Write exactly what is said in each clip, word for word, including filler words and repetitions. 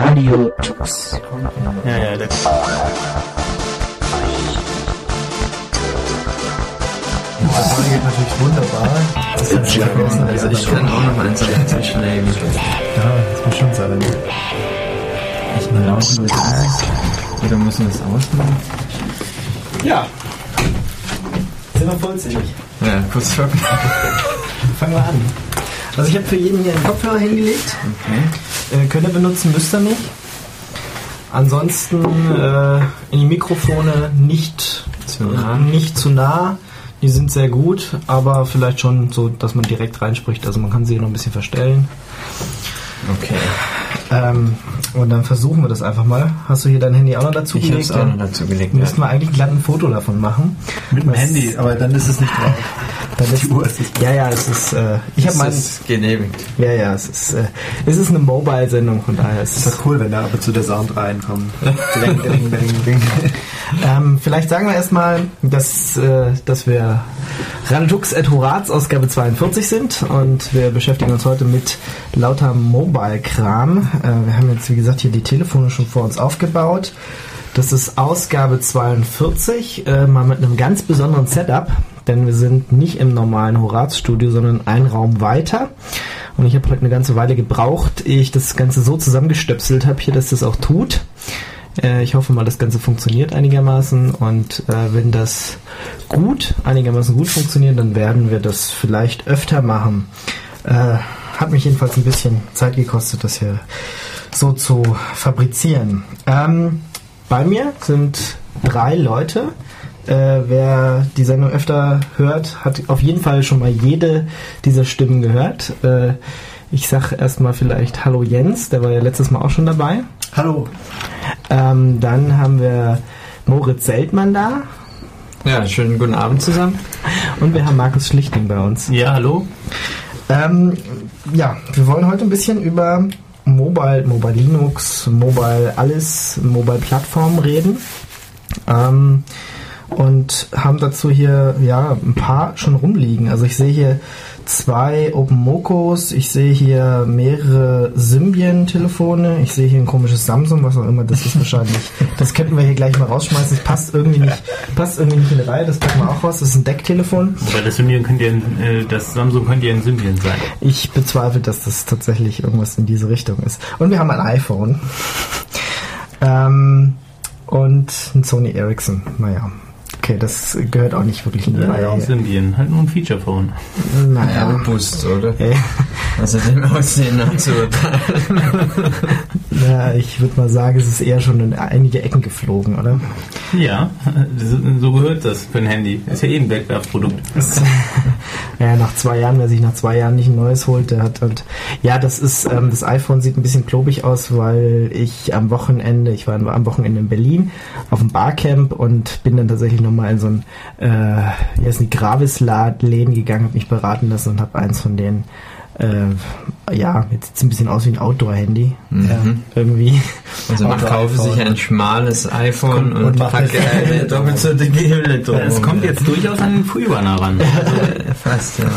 Radio Tux. Ja, ja, der Das geht natürlich wunderbar. Das ist halt Ja, vergessen, also ich kann auch noch mal einen Salat zwischenlegen. Ja, das muss schon sein. Ich mal laufen mit aus. Oder müssen wir es ausmachen? Ja. Sind wir vollzählig. Ja, kurz vor. Fangen wir an. Also ich habe für jeden hier einen Kopfhörer hingelegt. Okay. Äh, könnt ihr benutzen, müsst ihr nicht. Ansonsten äh, in die Mikrofone nicht Zu nah. nicht zu nah. Die sind sehr gut, aber vielleicht schon so, dass man direkt reinspricht. Also man kann sie noch ein bisschen verstellen. Okay. Ähm, und dann versuchen wir das einfach mal. Hast du hier dein Handy auch noch dazu Ich gelegt? hab's auch noch dazu gelegt. Müssten wir eigentlich glatt ein Foto davon machen. Mit dem Was- Handy, aber dann ist es nicht drauf. Dann ist, Die Uhr ist es. ja, ja, es ist. Äh, ich habe Das mein. ist genehmigt. Ja, ja, es ist. Äh, es ist eine Mobile-Sendung, von daher ist Ist es. doch cool, wenn da ab und zu der Sound reinkommt. Ding, ding, ding, ding. ähm, vielleicht sagen wir erstmal, dass, äh, dass wir Randux et Horaz Ausgabe zweiundvierzig sind und wir beschäftigen uns heute mit lauter Mobile-Kram. Äh, wir haben jetzt, wie gesagt, hier die Telefone schon vor uns aufgebaut. Das ist Ausgabe zweiundvierzig, äh, mal mit einem ganz besonderen Setup, denn wir sind nicht im normalen Horaz-Studio, sondern einen Raum weiter. Und ich habe heute eine ganze Weile gebraucht, ehe ich das Ganze so zusammengestöpselt habe, hier, dass das auch tut. Äh, ich hoffe mal, das Ganze funktioniert einigermaßen und äh, wenn das gut, einigermaßen gut funktioniert, dann werden wir das vielleicht öfter machen. Äh, hat mich jedenfalls ein bisschen Zeit gekostet, das hier so zu fabrizieren. Ähm, bei mir sind drei Leute. Äh, wer die Sendung öfter hört, hat auf jeden Fall schon mal jede dieser Stimmen gehört. Äh, ich sag erstmal vielleicht Hallo Jens, der war ja letztes Mal auch schon dabei. Hallo. Ähm, dann haben wir Moritz Seltmann da Ja, schönen guten Abend zusammen. und wir haben Markus Schlichting bei uns. Ja, hallo. Ähm, ja, wir wollen heute ein bisschen über Mobile, Mobile Linux, Mobile alles, Mobile Plattformen reden. Ähm, und haben dazu hier ja ein paar schon rumliegen. Also ich sehe hier zwei OpenMokos, ich sehe hier mehrere Symbian-Telefone, ich sehe hier ein komisches Samsung, was auch immer das ist wahrscheinlich. Das könnten wir hier gleich mal rausschmeißen. Das passt irgendwie nicht, passt irgendwie nicht in die Reihe. Das packen wir auch raus. Das ist ein Decktelefon. Wobei das Symbian könnte ja, ein- äh, das Samsung könnte ja ein Symbian sein. Ich bezweifle, dass das tatsächlich irgendwas in diese Richtung ist. Und wir haben ein iPhone. ähm, und ein Sony Ericsson. Naja. Okay, das gehört auch nicht wirklich in die Ja, Reihe. auch Symbian, halt nur ein Feature-Phone. Naja. Robust, oder? Ey. Also dem Aussehen nach zu urteilen. Ja, ich würde mal sagen, es ist eher schon in einige Ecken geflogen, oder? Ja, das- so gehört das für ein Handy. Ist ja eh ein Wegwerfprodukt. Das, ja, nach zwei Jahren, wer sich nach zwei Jahren nicht ein neues holt, der hat und ja, das ist, ähm, das iPhone sieht ein bisschen klobig aus, weil ich am Wochenende, ich war am Wochenende in Berlin auf dem Barcamp und bin dann tatsächlich nochmal in so ein, äh, hier ist ein Gravis-Läden gegangen, habe mich beraten lassen und habe eins von denen äh, ja, jetzt sieht es ein bisschen aus wie ein Outdoor-Handy. Mhm. Äh, irgendwie. Also man kaufe sich ein schmales iPhone und, und macht packe das- eine doppelt so dicke Hülle drum. Ja, es kommt jetzt durchaus an den Freerunner ran. Äh, fast, ja.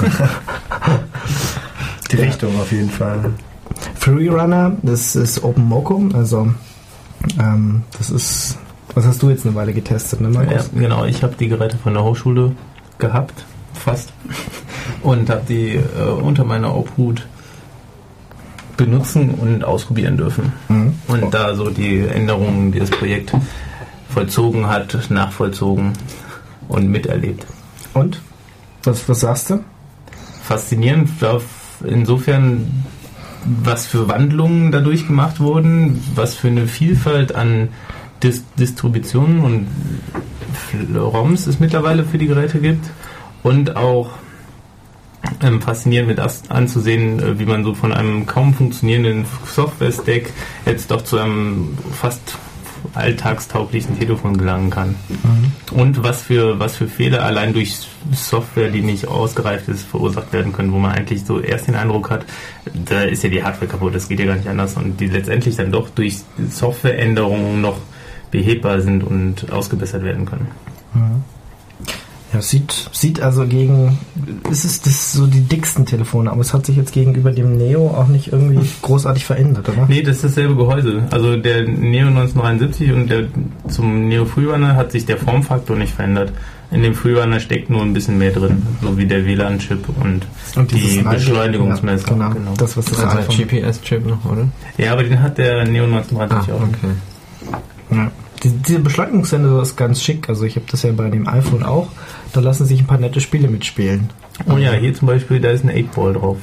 Die Richtung auf jeden Fall. Freerunner, das ist OpenMoko, also ähm, das ist, was hast du jetzt eine Weile getestet, ne Ja, Markus? genau, ich habe die Geräte von der Hochschule gehabt, fast, und habe die äh, unter meiner Obhut benutzen und ausprobieren dürfen. Mhm. Und da so die Änderungen, die das Projekt vollzogen hat, nachvollzogen und miterlebt. Und? Was, was sagst du? Faszinierend, auf- insofern, was für Wandlungen dadurch gemacht wurden, was für eine Vielfalt an Dis- Distributionen und ROMs es mittlerweile für die Geräte gibt und auch ähm, faszinierend mit as- anzusehen, äh, wie man so von einem kaum funktionierenden Software-Stack jetzt doch zu einem fast alltagstauglichen Telefon gelangen kann. Mhm. Und was für, was für Fehler allein durch Software, die nicht ausgereift ist, verursacht werden können, wo man eigentlich so erst den Eindruck hat, da ist ja die Hardware kaputt, das geht ja gar nicht anders und die letztendlich dann doch durch Softwareänderungen noch behebbar sind und ausgebessert werden können. Ja, es sieht, sieht also gegen, es ist das so die dicksten Telefone, aber es hat sich jetzt gegenüber dem Neo auch nicht irgendwie großartig verändert, oder? Nee, das ist dasselbe Gehäuse. Also der Neo neunzehnhundertdreiundsiebzig und der zum Neo Freerunner hat sich der Formfaktor nicht verändert. In dem Freerunner steckt nur ein bisschen mehr drin, so wie der W L A N-Chip und, und die Beschleunigungsmesser. Ja, genau. genau, das was das Also iPhone. G P S-Chip noch, oder? Ja, aber den hat der Neo neunzehnhundertdreiundsiebzig Ah, auch. okay. Ja. Die, dieser Beschleunigungssensor ist ganz schick, also ich habe das ja bei dem iPhone auch, da lassen sich ein paar nette Spiele mitspielen. Oh ja, hier zum Beispiel, da ist ein eight Ball drauf.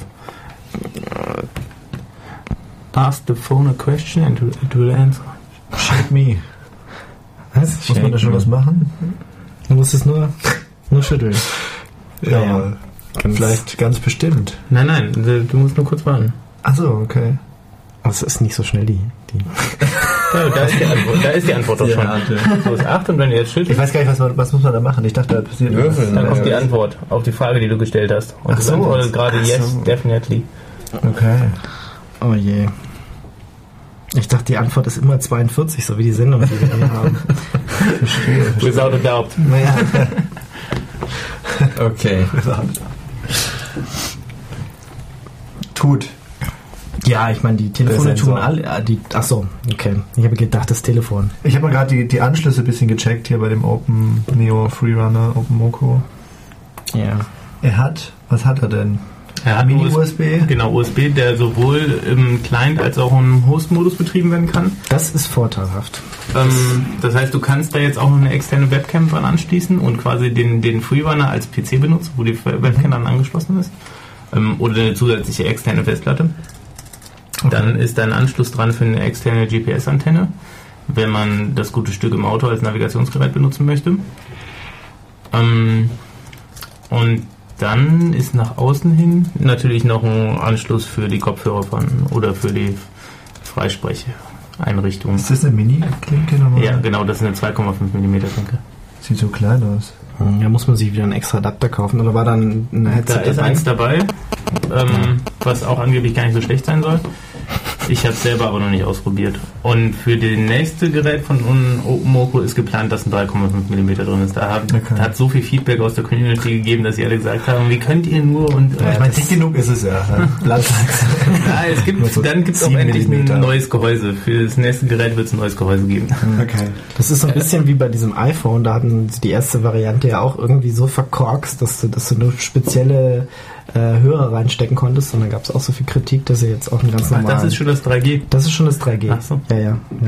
Ask the phone a question and it will answer. Shake me. Was? Muss man da schon was machen? Du musst es nur, nur schütteln. Ja, Ja, ganz- vielleicht ganz bestimmt. Nein, nein, du musst nur kurz warten. Achso, okay. Aber es ist nicht so schnell, die... die Ja, da ist die Antwort, da ist die Antwort doch schon. Ja, So ist acht und wenn ihr jetzt Ich schüttelt, weiß gar nicht, was, man, was muss man da machen. Ich dachte, da passiert Würfeln. dann was. kommt die Antwort auf die Frage, die du gestellt hast. Und Ach du so. antwortest gerade Ach yes, so. definitely. Okay. Oh je. Ich dachte, die Antwort ist immer zweiundvierzig, so wie die Sendung, die wir hier haben. Without a doubt. Naja, Okay. Tut. ja, ich meine, die Telefone Der tun Sensor. alle... äh, Die, ach so, okay. Ich habe gedacht, das Telefon. Ich habe mal gerade die, die Anschlüsse ein bisschen gecheckt hier bei dem Open Neo Freerunner, Open Moco. Ja. Er hat, was hat er denn? Er hat Mini-U S B? Genau, U S B, der sowohl im Client als auch im Host-Modus betrieben werden kann. Das ist vorteilhaft. Ähm, das heißt, du kannst da jetzt auch noch eine externe Webcam dran anschließen und quasi den, den Freerunner als P C benutzen, wo die Webcam dann angeschlossen ist. Ähm, oder eine zusätzliche externe Festplatte. Dann ist da ein Anschluss dran für eine externe G P S-Antenne, wenn man das gute Stück im Auto als Navigationsgerät benutzen möchte. Ähm, und dann ist nach außen hin natürlich noch ein Anschluss für die Kopfhörer von oder für die Freisprecheinrichtung. Ist das eine Mini-Klinke nochmal? Ja, genau, das ist eine zwei Komma fünf Millimeter Klinke. Sieht so klein aus. Da muss man sich wieder einen extra Adapter kaufen. Oder war dann ein Da Headset ist dabei? eins dabei, ähm, was auch angeblich gar nicht so schlecht sein soll. Ich habe es selber aber noch nicht ausprobiert. Und für das nächste Gerät von OpenMoco ist geplant, dass ein drei Komma fünf Millimeter drin ist. Da hat, Okay. hat so viel Feedback aus der Community gegeben, dass sie alle gesagt haben, wie könnt ihr nur und Ja, ich meine, dick genug ist es ja. ne? Landtags. ja, es gibt, Nur so dann gibt es auch sieben endlich Millimeter. ein neues Gehäuse. Für das nächste Gerät wird es ein neues Gehäuse geben. Okay. Das ist so ein bisschen wie bei diesem iPhone. Da hatten sie die erste Variante ja auch irgendwie so verkorkst, dass du, dass du nur spezielle äh, Hörer reinstecken konntest. Und dann gab es auch so viel Kritik, dass sie jetzt auch einen ganz Ach, normalen... das ist schon das drei G. Das ist schon das drei G. Ach so. Ja, ja, ja,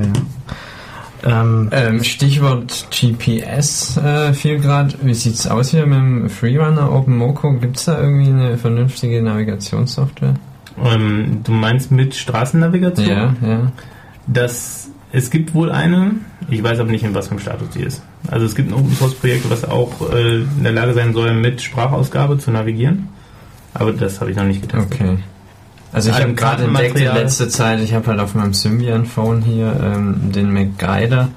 ja. Ähm, Ähm, Stichwort G P S äh, viel grad. Wie sieht's aus hier mit dem Freerunner OpenMoco? Gibt's da irgendwie eine vernünftige Navigationssoftware? Ähm, du meinst mit Straßennavigation? Ja, ja. Das, es gibt wohl eine, ich weiß aber nicht, in was für einem Status die ist. Also es gibt ein Open-Source-Projekt, was auch äh, in der Lage sein soll, mit Sprachausgabe zu navigieren. Aber das habe ich noch nicht getestet. Okay. Also ich Ein habe gerade entdeckt in Kartenmaterial. letzter Zeit, ich habe halt auf meinem Symbian-Phone hier ähm, den MacGuider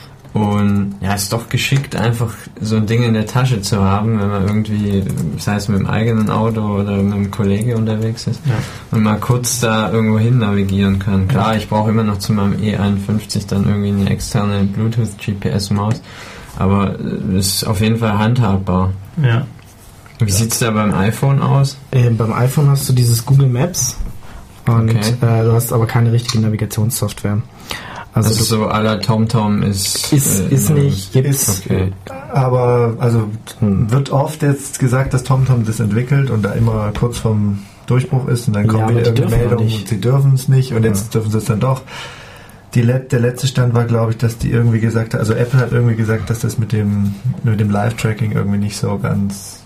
und ja, ist doch geschickt, einfach so ein Ding in der Tasche zu haben, wenn man irgendwie, sei es mit dem eigenen Auto oder mit einem Kollege unterwegs ist, Ja. und mal kurz da irgendwo hin navigieren kann. Klar, ich brauche immer noch zu meinem E einundfünfzig dann irgendwie eine externe Bluetooth-G P S-Maus, aber es ist auf jeden Fall handhabbar. Ja. Wie sieht's da beim iPhone aus? äh, beim iPhone hast du dieses Google Maps und Okay. äh, du hast aber keine richtige Navigationssoftware. Also, Also so à la TomTom ist... du, ist, äh, ist nicht, gibt's... Ist, Okay. aber also wird oft jetzt gesagt, dass TomTom das entwickelt und da immer kurz vorm Durchbruch ist und dann Ja, kommt aber wieder die irgendeine dürfen Meldung nicht. und sie dürfen es nicht und jetzt dürfen sie es dann doch. Die Let der letzte Stand war, glaube ich, dass die irgendwie gesagt hat, also Apple hat irgendwie gesagt, dass das mit dem mit dem Live-Tracking irgendwie nicht so ganz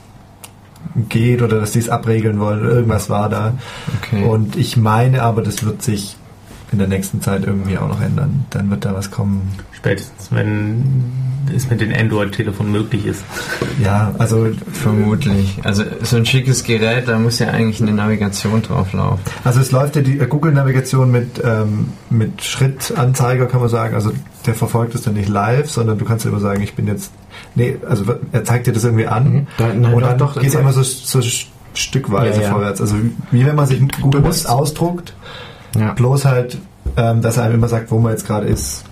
geht oder dass die es abregeln wollen. Irgendwas war da. Okay. Und ich meine aber, das wird sich in der nächsten Zeit irgendwie auch noch ändern. Dann wird da was kommen. Spätestens, wenn es mit den Android-Telefonen möglich ist. Ja, also Vermutlich. Also so ein schickes Gerät, da muss ja eigentlich eine Navigation drauf laufen. Also es läuft ja die äh, Google-Navigation mit, ähm, mit Schrittanzeiger, kann man sagen. Also der verfolgt es dann nicht live, sondern du kannst ja immer sagen, ich bin jetzt... Nee, also er zeigt dir das irgendwie an Mhm. Da- nein, und doch, dann doch, geht es das- immer so, so stückweise Ja, ja. vorwärts. Also wie wenn man sich Google Du Maps musst- ausdruckt, Ja. bloß halt, ähm, dass er einem immer sagt, wo man jetzt gerade ist.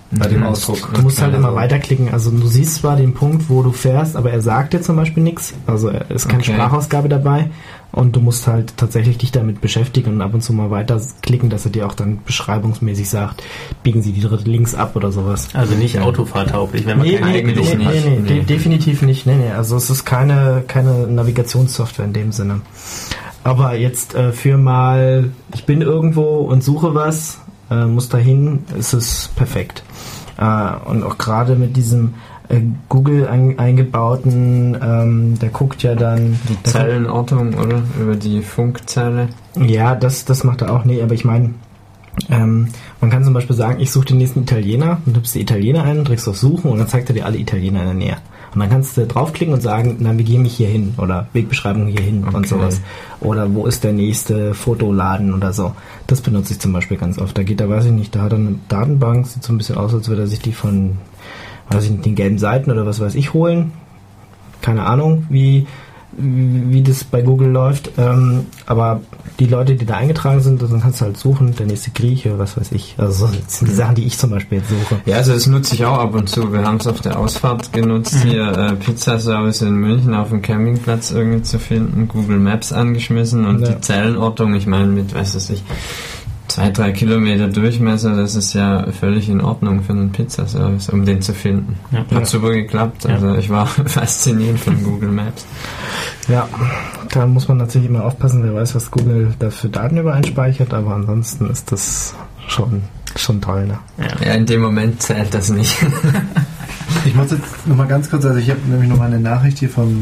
bei dem Mhm. Ausdruck. Du musst halt Okay, immer also- weiterklicken. Also du siehst zwar den Punkt, wo du fährst, aber er sagt dir zum Beispiel nichts. Also es ist keine Okay. Sprachausgabe dabei. Und du musst halt tatsächlich dich damit beschäftigen und ab und zu mal weiterklicken, dass er dir auch dann beschreibungsmäßig sagt, biegen Sie die dritte links ab oder sowas. Also nicht autofahrtauglich, wenn man Nee, keine nee, eigene nee, eigentlich nee, Suche nee, hat. nee, Nee. de- definitiv nicht. Nee, nee. Also es ist keine, keine Navigationssoftware in dem Sinne. Aber jetzt äh, für mal, ich bin irgendwo und suche was, äh, muss dahin, ist es perfekt. Äh, und auch gerade mit diesem äh, Google ein, eingebauten, ähm, der guckt ja dann... Die der Zellenortung, oder? Über die Funkzelle. guckt- Ja, das, das macht er auch. Nee, aber ich meine, ähm, man kann zum Beispiel sagen, ich suche den nächsten Italiener und tippst die Italiener ein, drückst auf Suchen und dann zeigt er dir alle Italiener in der Nähe. Und dann kannst du draufklicken und sagen, navigiere mich hier hin oder Wegbeschreibung hier hin und Okay. sowas. Oder wo ist der nächste Fotoladen oder so. Das benutze ich zum Beispiel ganz oft. Da geht er, weiß ich nicht, da hat er eine Datenbank, sieht so ein bisschen aus, als würde er sich die von, weiß ich nicht, den gelben Seiten oder was weiß ich holen. Keine Ahnung, wie, wie wie das bei Google läuft. Ähm, aber die Leute, die da eingetragen sind, dann kannst du halt suchen, der nächste Grieche, was weiß ich. Also das sind die Sachen, die ich zum Beispiel jetzt suche. Ja, also das nutze ich auch ab und zu. Wir haben es auf der Ausfahrt genutzt, hier äh, Pizzaservice in München auf dem Campingplatz irgendwie zu finden, Google Maps angeschmissen und Ja. die Zellenortung, ich meine mit, weiß was ich, zwei, drei Kilometer Durchmesser, das ist ja völlig in Ordnung für einen Pizzaservice, um den zu finden. Ja. Hat super geklappt, also ich war fasziniert von Google Maps. Ja, da muss man natürlich immer aufpassen, wer weiß, was Google da für Daten über einspeichert, aber ansonsten ist das schon, schon toll, ne? Ja, in dem Moment zählt das nicht. Ich muss jetzt nochmal ganz kurz, also ich habe nämlich nochmal eine Nachricht hier vom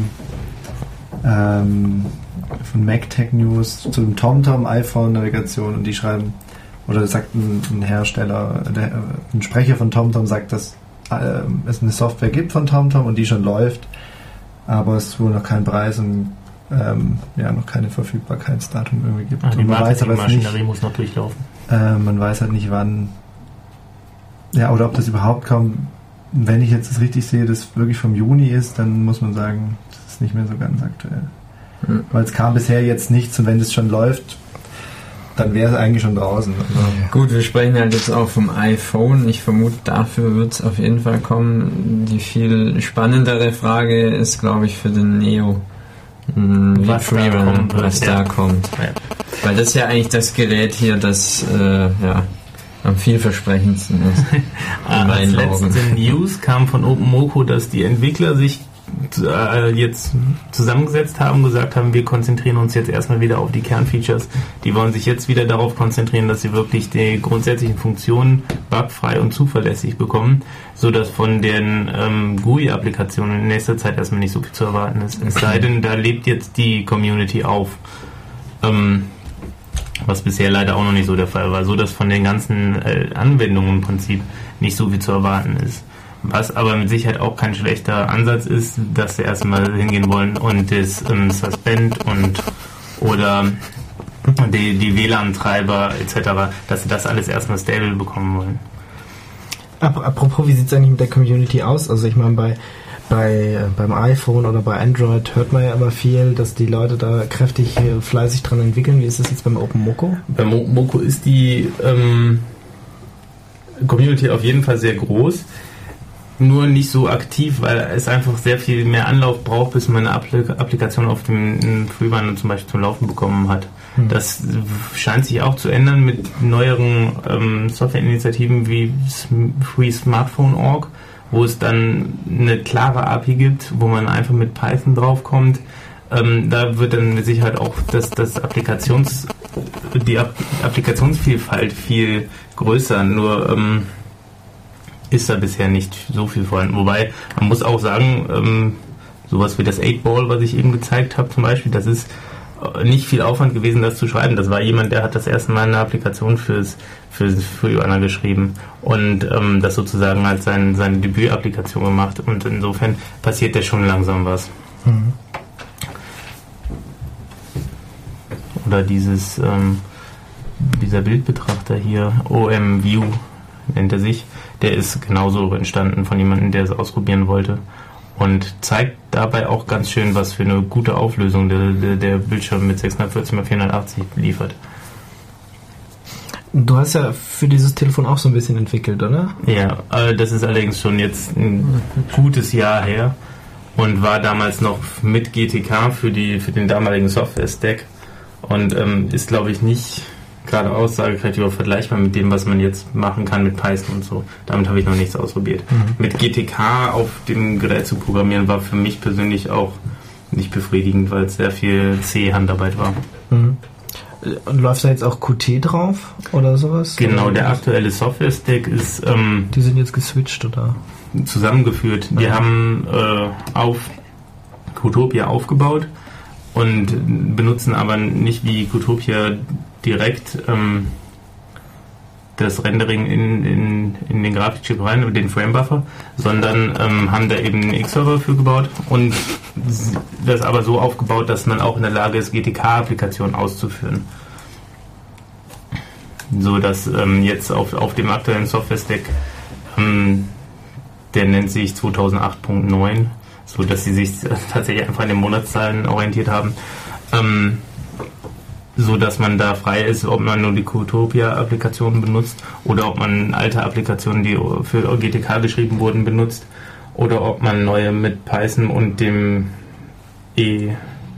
ähm, von MacTech News zu dem TomTom iPhone Navigation und die schreiben, oder das sagt ein, ein Hersteller, der, ein Sprecher von TomTom sagt, dass äh, es eine Software gibt von TomTom und die schon läuft, aber es wohl noch keinen Preis und ähm, ja, noch keine Verfügbarkeitsdatum irgendwie gibt. Ah, die und man weiß aber jetzt nicht, Marketingmaschinerie muss noch durchlaufen. äh, man weiß halt nicht wann, ja, oder ob das überhaupt kommt. Wenn ich jetzt das richtig sehe, das wirklich vom Juni ist, dann muss man sagen, das ist nicht mehr so ganz aktuell. Mhm. Weil es kam bisher jetzt nichts und wenn das schon läuft, dann wäre es eigentlich schon draußen. Also, Gut, wir sprechen halt jetzt auch vom iPhone. Ich vermute, dafür wird es auf jeden Fall kommen. Die viel spannendere Frage ist, glaube ich, für den Neo. Hm, Wie Was da Freerunner, kommen wird, was ja. da kommt. Ja. Weil das ja eigentlich das Gerät hier, das äh, ja, am vielversprechendsten ist. Ah, als meinen letzte Augen. News kam von OpenMoko, dass die Entwickler sich äh, jetzt zusammengesetzt haben, gesagt haben, wir konzentrieren uns jetzt erstmal wieder auf die Kernfeatures. Die wollen sich jetzt wieder darauf konzentrieren, dass sie wirklich die grundsätzlichen Funktionen bugfrei und zuverlässig bekommen, sodass von den ähm, G U I-Applikationen in nächster Zeit erstmal nicht so viel zu erwarten ist. Es sei denn, da lebt jetzt die Community auf. Ähm, was bisher leider auch noch nicht so der Fall war, so dass von den ganzen äh, Anwendungen im Prinzip nicht so viel zu erwarten ist. Was aber mit Sicherheit auch kein schlechter Ansatz ist, dass sie erstmal hingehen wollen und das ähm, Suspend und oder die, die W L A N-Treiber et cetera, dass sie das alles erstmal stable bekommen wollen. Ap- Apropos, wie sieht es eigentlich mit der Community aus? Also ich meine, bei, bei äh, beim iPhone oder bei Android hört man ja immer viel, dass die Leute da kräftig äh, fleißig dran entwickeln. Wie ist das jetzt beim OpenMoko? Bei Mo- Moko ist die ähm, Community auf jeden Fall sehr groß, nur nicht so aktiv, weil es einfach sehr viel mehr Anlauf braucht, bis man eine Appli- Applikation auf dem Freerunner zum Beispiel zum Laufen bekommen hat. Hm. Das scheint sich auch zu ändern mit neueren ähm, Softwareinitiativen wie Free Smartphone Punkt org, wo es dann eine klare A P I gibt, wo man einfach mit Python draufkommt. Ähm, da wird dann mit Sicherheit auch das, das Applikations, die App- Applikationsvielfalt viel größer, nur ähm, ist da bisher nicht so viel vorhanden. Wobei, man muss auch sagen, ähm, sowas wie das eight ball, was ich eben gezeigt habe zum Beispiel, das ist äh, nicht viel Aufwand gewesen, das zu schreiben. Das war jemand, der hat das erste Mal eine Applikation fürs, fürs Freerunner geschrieben und ähm, das sozusagen als sein, seine Debütapplikation gemacht und insofern passiert da schon langsam was. Mhm. Oder dieses, ähm, dieser Bildbetrachter hier, O M View nennt er sich, der ist genauso entstanden von jemandem, der es ausprobieren wollte und zeigt dabei auch ganz schön, was für eine gute Auflösung der, der, der Bildschirm mit sechshundertvierzig mal vierhundertachtzig liefert. Du hast ja für dieses Telefon auch so ein bisschen entwickelt, oder? Ja, äh, das ist allerdings schon jetzt ein gutes Jahr her und war damals noch mit G T K für die für den damaligen Software-Stack und ähm, ist, glaube ich, nicht gerade aussagekräftig oder vergleichbar mit dem, was man jetzt machen kann mit Python und so. Damit habe ich noch nichts ausprobiert. Mhm. Mit G T K auf dem Gerät zu programmieren war für mich persönlich auch nicht befriedigend, weil es sehr viel C-Handarbeit war. Mhm. Und läuft da jetzt auch Qt drauf oder sowas? Genau, oder der aktuelle Software-Stack ist ähm, die sind jetzt geswitcht, oder? Zusammengeführt. Die ja. haben äh, auf Qtopia aufgebaut und benutzen aber nicht wie Qtopia direkt ähm, das Rendering in, in, in den Grafikchip rein und den Framebuffer, sondern ähm, haben da eben einen X-Server für gebaut und das aber so aufgebaut, dass man auch in der Lage ist, G T K-Applikationen auszuführen. So dass ähm, jetzt auf, auf dem aktuellen Software-Stack, ähm, der nennt sich zweitausendacht Punkt neun, so dass sie sich tatsächlich einfach an den Monatszahlen orientiert haben, ähm, so dass man da frei ist, ob man nur die Qtopia-Applikationen benutzt oder ob man alte Applikationen, die für G T K geschrieben wurden, benutzt oder ob man neue mit Python und dem E,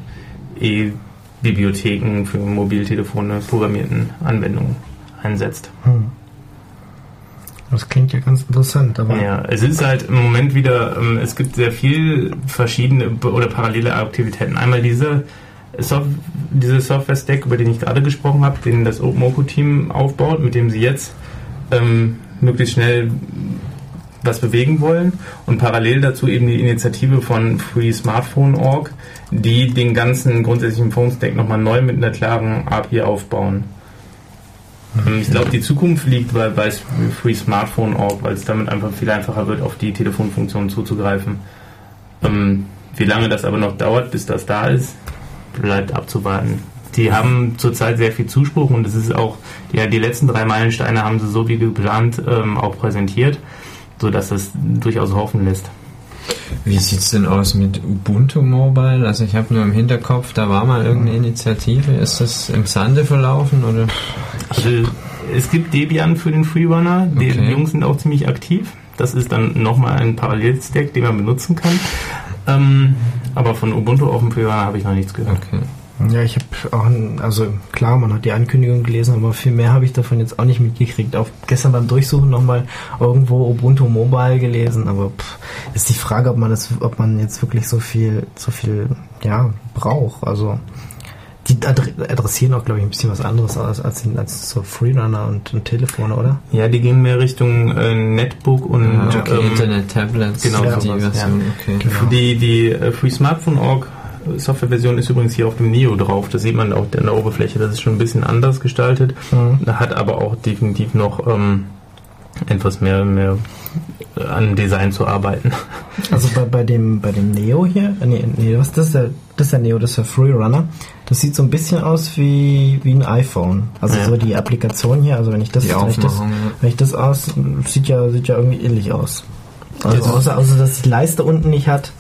E-Bibliotheken für Mobiltelefone programmierten Anwendungen einsetzt. Hm. Das klingt ja ganz interessant. Aber ja, es ist halt im Moment wieder, es gibt sehr viel verschiedene oder parallele Aktivitäten. Einmal diese Soft, diese Software-Stack, über den ich gerade gesprochen habe, den das OpenMoko-Team aufbaut, mit dem sie jetzt ähm, möglichst schnell was bewegen wollen und parallel dazu eben die Initiative von Free Smartphone Punkt org, die den ganzen grundsätzlichen Phone-Stack nochmal neu mit einer klaren A P I aufbauen. Okay. Ich glaube, die Zukunft liegt bei, bei Free Smartphone Punkt org, weil es damit einfach viel einfacher wird, auf die Telefonfunktionen zuzugreifen. Ähm, wie lange das aber noch dauert, bis das da ist, bleibt abzuwarten. Die haben zurzeit sehr viel Zuspruch und es ist auch, ja, die letzten drei Meilensteine haben sie so wie geplant ähm, auch präsentiert, sodass das durchaus hoffen lässt. Wie sieht es denn aus mit Ubuntu Mobile? Also ich habe nur im Hinterkopf, da war mal irgendeine Initiative. Ist das im Sande verlaufen? Oder? Also es gibt Debian für den Freerunner. Die okay. Jungs sind auch ziemlich aktiv. Das ist dann nochmal ein Parallelstack, den man benutzen kann. Ähm, aber von Ubuntu auf dem Freerunner habe ich noch nichts gehört. Okay. Ja, ich habe auch, ein, also klar, man hat die Ankündigung gelesen, aber viel mehr habe ich davon jetzt auch nicht mitgekriegt. Auch gestern beim Durchsuchen nochmal irgendwo Ubuntu Mobile gelesen, aber pff, ist die Frage, ob man das, ob man jetzt wirklich so viel, so viel, ja, braucht. Also die adressieren auch, glaube ich, ein bisschen was anderes als, als, als so Freerunner und, und Telefone, oder? Ja, die gehen mehr Richtung äh, Netbook und ah, okay, ähm, Internet-Tablets. Genau, ja, die Version. Ja. Okay. Genau. Die, die äh, Free Smartphone Punkt org Softwareversion ist übrigens hier auf dem Neo drauf. Das sieht man auch in der Oberfläche. Das ist schon ein bisschen anders gestaltet. Mhm. Hat aber auch definitiv noch ähm, etwas mehr, mehr an Design zu arbeiten. Also bei, bei dem bei dem Neo hier, nee, nee, was das ist der, das ist der Neo, das ist der Freerunner. Das sieht so ein bisschen aus wie wie ein iPhone. Also ja. So die Applikation hier. Also wenn ich das, wenn ich das, wenn ich das aus, sieht ja sieht ja irgendwie ähnlich aus. Also außer, außer dass die Leiste unten nicht hat.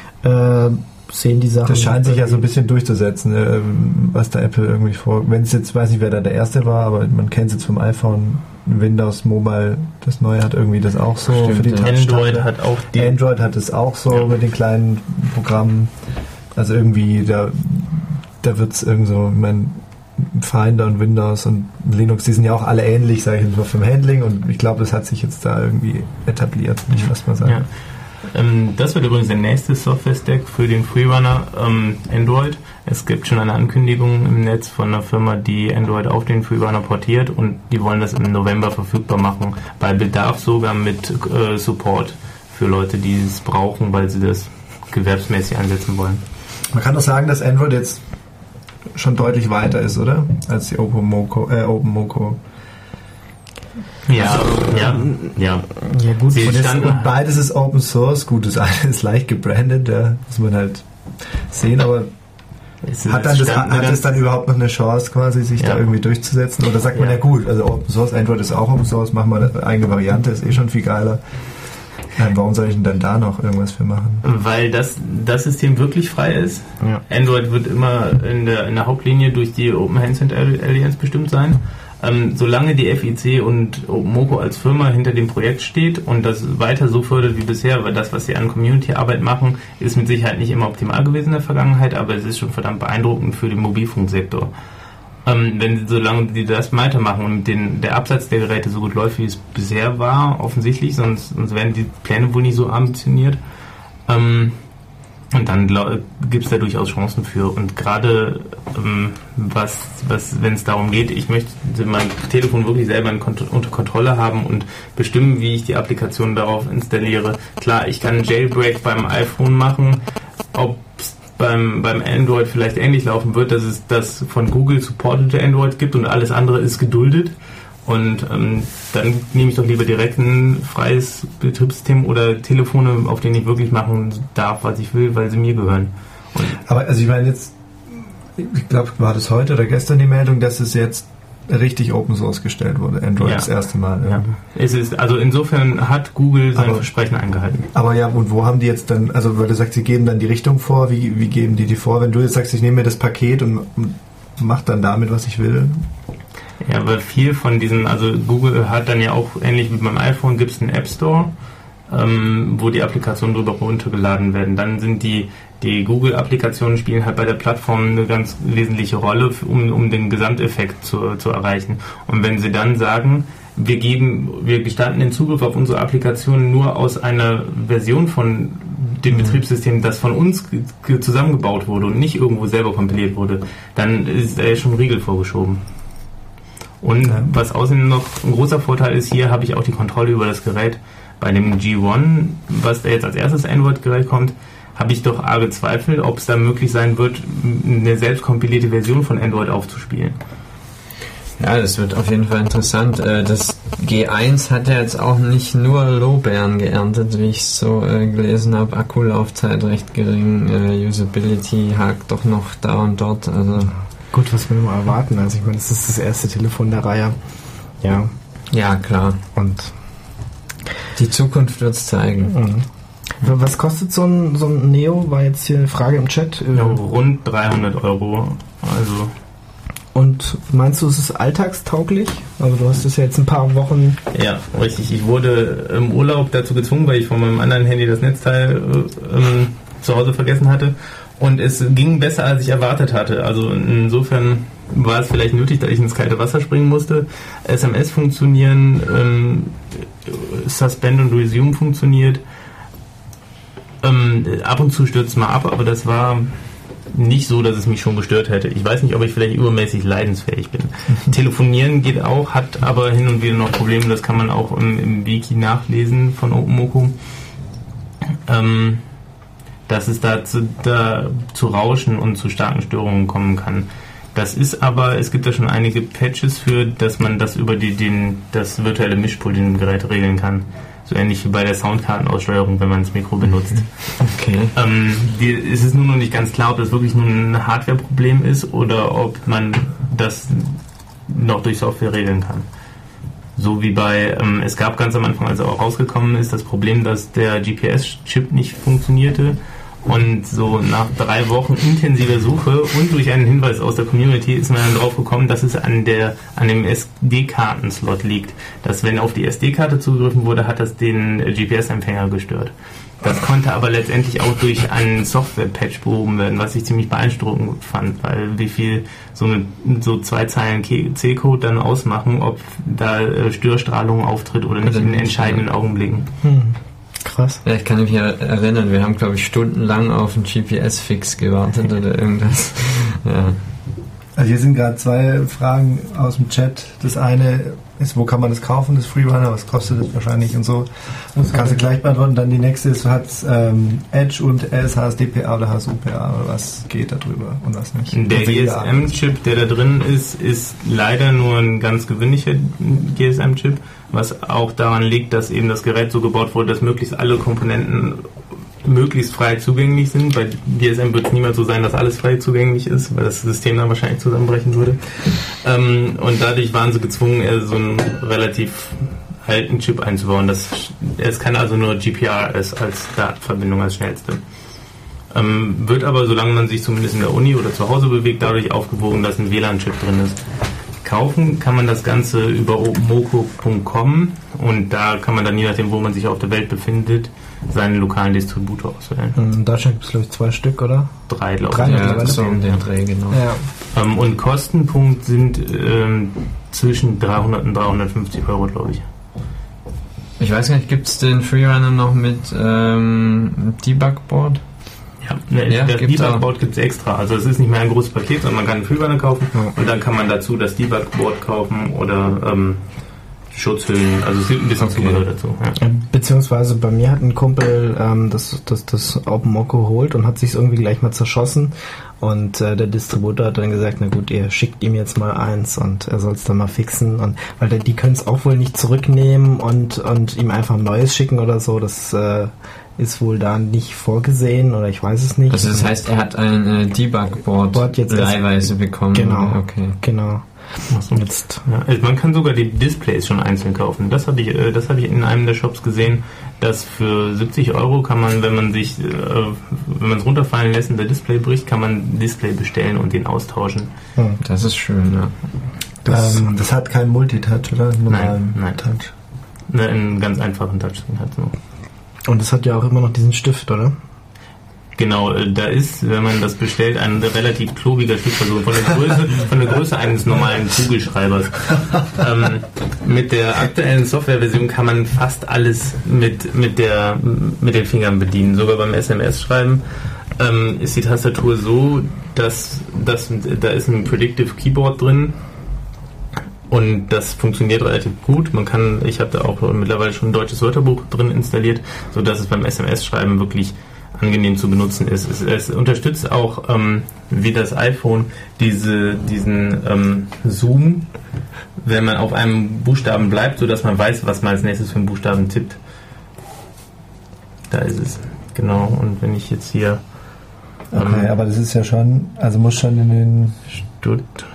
Äh, sehen die Sachen. Das scheint sich ja so ein bisschen durchzusetzen, äh, was da Apple irgendwie vor. Wenn es jetzt, weiß nicht, wer da der Erste war, aber man kennt es jetzt vom iPhone, Windows Mobile, das neue hat irgendwie das auch so. Stimmt, für die ja. Android hat auch die. Android hat es auch so ja. mit den kleinen Programmen. Also irgendwie, da, da wird es irgend so, ich meine, Finder und Windows und Linux, die sind ja auch alle ähnlich, sage ich jetzt, vom Handling und ich glaube, das hat sich jetzt da irgendwie etabliert, würde ich fast mal sagen. Ja. Ähm, das wird übrigens der nächste Software-Stack für den Freerunner ähm, Android. Es gibt schon eine Ankündigung im Netz von einer Firma, die Android auf den Freerunner portiert und die wollen das im November verfügbar machen. Bei Bedarf sogar mit äh, Support für Leute, die es brauchen, weil sie das gewerbsmäßig einsetzen wollen. Man kann doch sagen, dass Android jetzt schon deutlich weiter ist, oder? Als die OpenMoko. Äh, OpenMoko. Ja, also, ja, ja. Ja gut, und, das, und beides ist Open Source. Gut, das eine ist leicht gebrandet, da muss man halt sehen, aber hat, dann das, hat es dann überhaupt noch eine Chance, quasi sich ja. da irgendwie durchzusetzen? Oder sagt man ja, ja gut, also Open Source, Android ist auch Open Source, machen wir eine eigene Variante, ist eh schon viel geiler. Warum soll ich denn dann da noch irgendwas für machen? Weil das, das System wirklich frei ist. Ja. Android wird immer in der, in der Hauptlinie durch die Open Handset Alliance bestimmt sein. Ähm, solange die F I C und Opmoco als Firma hinter dem Projekt steht und das weiter so fördert wie bisher, weil das, was sie an Community-Arbeit machen, ist mit Sicherheit nicht immer optimal gewesen in der Vergangenheit, aber es ist schon verdammt beeindruckend für den Mobilfunksektor. Ähm, wenn solange die das weitermachen und den, der Absatz der Geräte so gut läuft, wie es bisher war, offensichtlich, sonst, sonst werden die Pläne wohl nicht so ambitioniert. Ähm, und dann gibt es da durchaus Chancen für. Und gerade ähm, was, was, wenn es darum geht, ich möchte mein Telefon wirklich selber in Kont- unter Kontrolle haben und bestimmen, wie ich die Applikation darauf installiere. Klar, ich kann Jailbreak beim iPhone machen, ob beim, beim Android vielleicht ähnlich laufen wird, dass es das von Google supportete Android gibt und alles andere ist geduldet. Und ähm, dann nehme ich doch lieber direkt ein freies Betriebssystem oder Telefone, auf denen ich wirklich machen darf, was ich will, weil sie mir gehören. Und aber also ich meine jetzt, ich glaube, war das heute oder gestern die Meldung, dass es jetzt richtig Open Source gestellt wurde, Android ja. das erste Mal. Ja. Es ist, also insofern hat Google sein aber, Versprechen eingehalten. Aber ja, und wo haben die jetzt dann, also weil du sagst, sie geben dann die Richtung vor, wie, wie geben die die vor? Wenn du jetzt sagst, ich nehme mir das Paket und mach dann damit, was ich will. Ja, weil viel von diesen, also Google hat dann ja auch, ähnlich wie beim iPhone, gibt es einen App Store, ähm, wo die Applikationen drüber runtergeladen werden. Dann sind die, die Google-Applikationen spielen halt bei der Plattform eine ganz wesentliche Rolle, um, um den Gesamteffekt zu, zu erreichen. Und wenn sie dann sagen, wir geben, wir gestatten den Zugriff auf unsere Applikationen nur aus einer Version von dem Betriebssystem, das von uns g- zusammengebaut wurde und nicht irgendwo selber kompiliert wurde, dann ist da ja schon ein Riegel vorgeschoben. Und was außerdem noch ein großer Vorteil ist, hier habe ich auch die Kontrolle über das Gerät. Bei dem G eins, was da jetzt als erstes Android-Gerät kommt, habe ich doch arge Zweifel, ob es da möglich sein wird, eine selbst kompilierte Version von Android aufzuspielen. Ja, das wird auf jeden Fall interessant. Das G eins hat ja jetzt auch nicht nur Lorbeeren geerntet, wie ich so gelesen habe. Akkulaufzeit recht gering, Usability hakt doch noch da und dort. Also gut, was will man erwarten? Also ich meine, das ist das erste Telefon der Reihe. Ja. Ja, klar. Und die Zukunft wird es zeigen. Mhm. Was kostet so ein, so ein Neo? War jetzt hier eine Frage im Chat. Ja, rund dreihundert Euro. Also. Und meinst du, es ist alltagstauglich? Also du hast es ja jetzt ein paar Wochen... Ja, richtig. Ich wurde im Urlaub dazu gezwungen, weil ich von meinem anderen Handy das Netzteil ähm, zu Hause vergessen hatte. Und es ging besser, als ich erwartet hatte. Also insofern war es vielleicht nötig, dass ich ins kalte Wasser springen musste. S M S funktionieren, ähm, Suspend und Resume funktioniert. Ähm, ab und zu stürzt es mal ab, aber das war nicht so, dass es mich schon gestört hätte. Ich weiß nicht, ob ich vielleicht übermäßig leidensfähig bin. Telefonieren geht auch, hat aber hin und wieder noch Probleme. Das kann man auch im, im Wiki nachlesen von Opmoco. Ähm, dass es da zu, da zu Rauschen und zu starken Störungen kommen kann. Das ist aber, es gibt da schon einige Patches für, dass man das über die, den, das virtuelle Mischpult in dem Gerät regeln kann. So ähnlich wie bei der Soundkartenaussteuerung, wenn man das Mikro benutzt. Okay. Ähm, die, es ist nur noch nicht ganz klar, ob das wirklich nur ein Hardware-Problem ist oder ob man das noch durch Software regeln kann. So wie bei, ähm, es gab ganz am Anfang, als er auch rausgekommen ist, das Problem, dass der G P S-Chip nicht funktionierte. Und so nach drei Wochen intensiver Suche und durch einen Hinweis aus der Community ist man dann drauf gekommen, dass es an der an dem S D-Karten-Slot liegt. Dass wenn auf die S D-Karte zugegriffen wurde, hat das den G P S-Empfänger gestört. Das konnte aber letztendlich auch durch einen Software-Patch behoben werden, was ich ziemlich beeindruckend fand, weil wie viel so, eine, so zwei Zeilen C-Code dann ausmachen, ob da Störstrahlung auftritt oder nicht in entscheidenden Augenblicken. Hm. Krass. Ja, ich kann mich ja erinnern, wir haben, glaube ich, stundenlang auf einen G P S-Fix gewartet oder irgendwas. Ja. Also hier sind gerade zwei Fragen aus dem Chat. Das eine ist, wo kann man das kaufen, das Freerunner, was kostet das wahrscheinlich und so. Das kannst du gleich beantworten. Dann die nächste ist, hat ähm, Edge, U M T S, H S D P A oder H S U P A oder was geht da drüber und was nicht? Der G S M-Chip, der da drin ist, ist leider nur ein ganz gewöhnlicher G S M-Chip, was auch daran liegt, dass eben das Gerät so gebaut wurde, dass möglichst alle Komponenten möglichst frei zugänglich sind. Bei G S M wird es niemals so sein, dass alles frei zugänglich ist, weil das System dann wahrscheinlich zusammenbrechen würde. Ähm, und dadurch waren sie gezwungen, so einen relativ alten Chip einzubauen. Das, es kann also nur G P R S als Datenverbindung als schnellste. Ähm, wird aber, solange man sich zumindest in der Uni oder zu Hause bewegt, dadurch aufgewogen, dass ein W L A N-Chip drin ist. Kaufen kann man das Ganze über Moco punkt com und da kann man dann, je nachdem, wo man sich auf der Welt befindet, seinen lokalen Distributor auswählen. In Deutschland gibt es, glaube ich, zwei Stück, oder? Drei, glaube Drei, ich. ja, das ist so um den Dreh, genau. Ja. Ähm, und Kostenpunkt sind ähm, zwischen dreihundert und dreihundertfünfzig Euro, glaube ich. Ich weiß gar nicht, gibt es den Freerunner noch mit ähm, Debugboard? Ja, ne, Ja, das gibt's Debugboard gibt es extra. Also es ist nicht mehr ein großes Paket, sondern man kann einen Freerunner kaufen Ja. und dann kann man dazu das Debugboard kaufen oder ähm, Schutzhüllen. Also es gibt ein bisschen Okay. Zubehör dazu. Ja. Beziehungsweise bei mir hat ein Kumpel ähm, das, das, das OpenMoco geholt und hat sich irgendwie gleich mal zerschossen. Und äh, der Distributor hat dann gesagt, na gut, ihr schickt ihm jetzt mal eins und er soll es dann mal fixen. Und weil der, die können es auch wohl nicht zurücknehmen und, und ihm einfach ein neues schicken oder so. Das äh, ist wohl da nicht vorgesehen oder ich weiß es nicht. Also das heißt, er hat ein äh, Debugboard Board jetzt erst- leihweise bekommen. Genau. Okay. Genau. So. Jetzt. Ja, also man kann sogar die Displays schon einzeln kaufen. Das hatte ich, äh, das hatte ich in einem der Shops gesehen, dass für siebzig Euro kann man, wenn man sich, äh, wenn man es runterfallen lässt und der Display bricht, kann man ein Display bestellen und den austauschen. Hm. Das ist schön, ja. Das, Ähm, das hat keinen Multitouch, oder? Einen normalen nein. Touch. Ne, einen ganz einfachen Touchscreen hat so. Und es hat ja auch immer noch diesen Stift, oder? Genau, äh, da ist, wenn man das bestellt, ein relativ klobiger Stiftversuch von der Größe, von der Größe eines normalen Kugelschreibers. ähm, mit der aktuellen Softwareversion kann man fast alles mit, mit, der, mit den Fingern bedienen. Sogar beim S M S-Schreiben ähm, ist die Tastatur so, dass, dass da ist ein Predictive Keyboard drin. Und das funktioniert relativ gut. Man kann, ich habe da auch mittlerweile schon ein deutsches Wörterbuch drin installiert, sodass es beim S M S-Schreiben wirklich angenehm zu benutzen ist. Es, es unterstützt auch, ähm, wie das iPhone, diese, diesen ähm, Zoom, wenn man auf einem Buchstaben bleibt, sodass man weiß, was man als nächstes für einen Buchstaben tippt. Da ist es. Genau. Und wenn ich jetzt hier Okay, ähm, aber das ist ja schon, also muss schon in den... Stuttgart.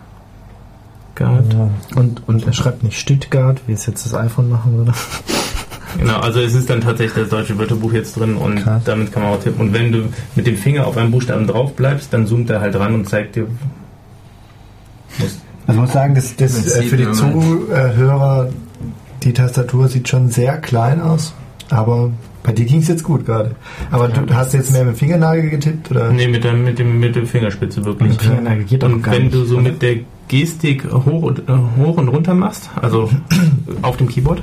Ja. Und, und er schreibt nicht Stuttgart, wie es jetzt das iPhone machen würde. Genau, also es ist dann tatsächlich das deutsche Wörterbuch jetzt drin und Krass. damit kann man auch tippen. Und wenn du mit dem Finger auf einen Buchstaben drauf bleibst, dann zoomt er halt ran und zeigt dir. Also ich muss sagen, das, das, Das äh, sieht für die man Zuhörer, die Tastatur sieht schon sehr klein aus, aber bei dir ging es jetzt gut gerade. Aber Ja. du hast jetzt mehr mit dem Fingernagel getippt, oder? Nee, mit der, mit dem, mit der Fingerspitze wirklich. Mit dem Fingernagel geht doch Und gar wenn nicht, du so oder? mit der Gestik hoch und, äh, hoch und runter machst, also auf dem Keyboard,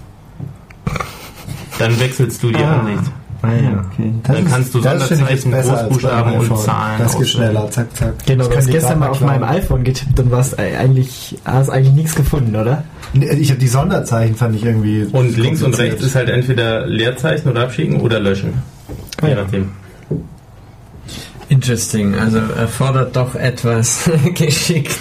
dann wechselst du die Ah. Ansicht. Ah, ja. Okay. Dann kannst du das finde ich Sonderzeichen, jetzt besser als Großbuchstaben beim und iPhone. Zahlen Das geht auswählen. schneller, zack, zack. Genau, Das du können hast die gestern gerade mal auf klauen. meinem iPhone getippt und warst eigentlich, hast eigentlich nichts gefunden, oder? Nee, Ich habe die Sonderzeichen, fand ich irgendwie. Und links und kompliziert. rechts ist halt entweder Leerzeichen oder abschicken oder löschen. Je nachdem. Interesting, also erfordert doch etwas geschickt.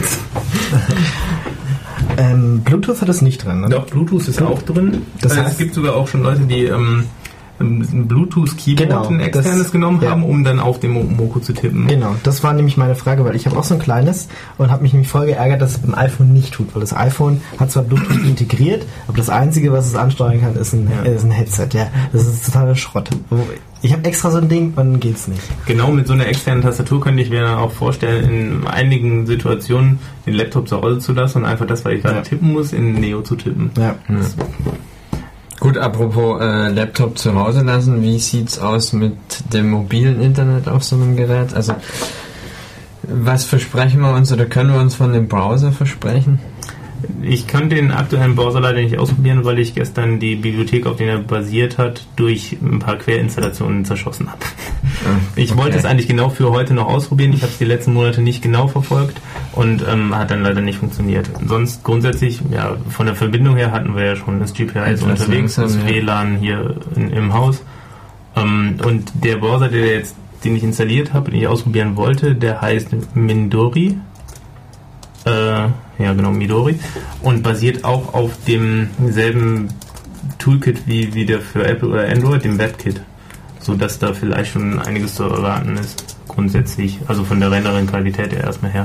Ähm, Bluetooth hat es nicht drin, ne? Doch, Bluetooth ist auch drin. Das Also heißt- es gibt sogar auch schon Leute, die ähm, ein Bluetooth-Keyboard, Genau, ein externes das- genommen ja. haben, um dann auf dem Mo- Moco zu tippen. Genau, das war nämlich meine Frage, weil ich habe auch so ein kleines und habe mich nämlich voll geärgert, dass es beim iPhone nicht tut, weil das iPhone hat zwar Bluetooth integriert, aber das Einzige, was es ansteuern kann, ist ein, Ja. ist ein Headset. Ja, das ist totaler Schrott. Ich habe extra so ein Ding und dann geht's nicht. Genau, mit so einer externen Tastatur könnte ich mir dann auch vorstellen, in einigen Situationen den Laptop zu Hause zu lassen und einfach das, was ich gerade Ja. tippen muss, in Neo zu tippen. Ja. Gut, apropos äh, Laptop zu Hause lassen, wie sieht's aus mit dem mobilen Internet auf so einem Gerät? Also, was versprechen wir uns oder können wir uns von dem Browser versprechen? Ich kann den aktuellen Browser leider nicht ausprobieren, weil ich gestern die Bibliothek, auf der er basiert hat, durch ein paar Querinstallationen zerschossen habe. Ich okay. wollte es eigentlich genau für heute noch ausprobieren. Ich habe es die letzten Monate nicht genau verfolgt und ähm, hat dann leider nicht funktioniert. Sonst grundsätzlich, ja, von der Verbindung her hatten wir ja schon das G P I ist Etwas unterwegs, langsam, das ja. W L A N hier in, im Haus. Ähm, und der Browser, der jetzt, den ich installiert habe, den ich ausprobieren wollte, der heißt Midori. Äh, ja genau, Midori. Und basiert auch auf demselben Toolkit wie, wie der für Apple oder Android, dem WebKit. So dass da vielleicht schon einiges zu erwarten ist, grundsätzlich. Also von der Rendering-Qualität her erstmal her.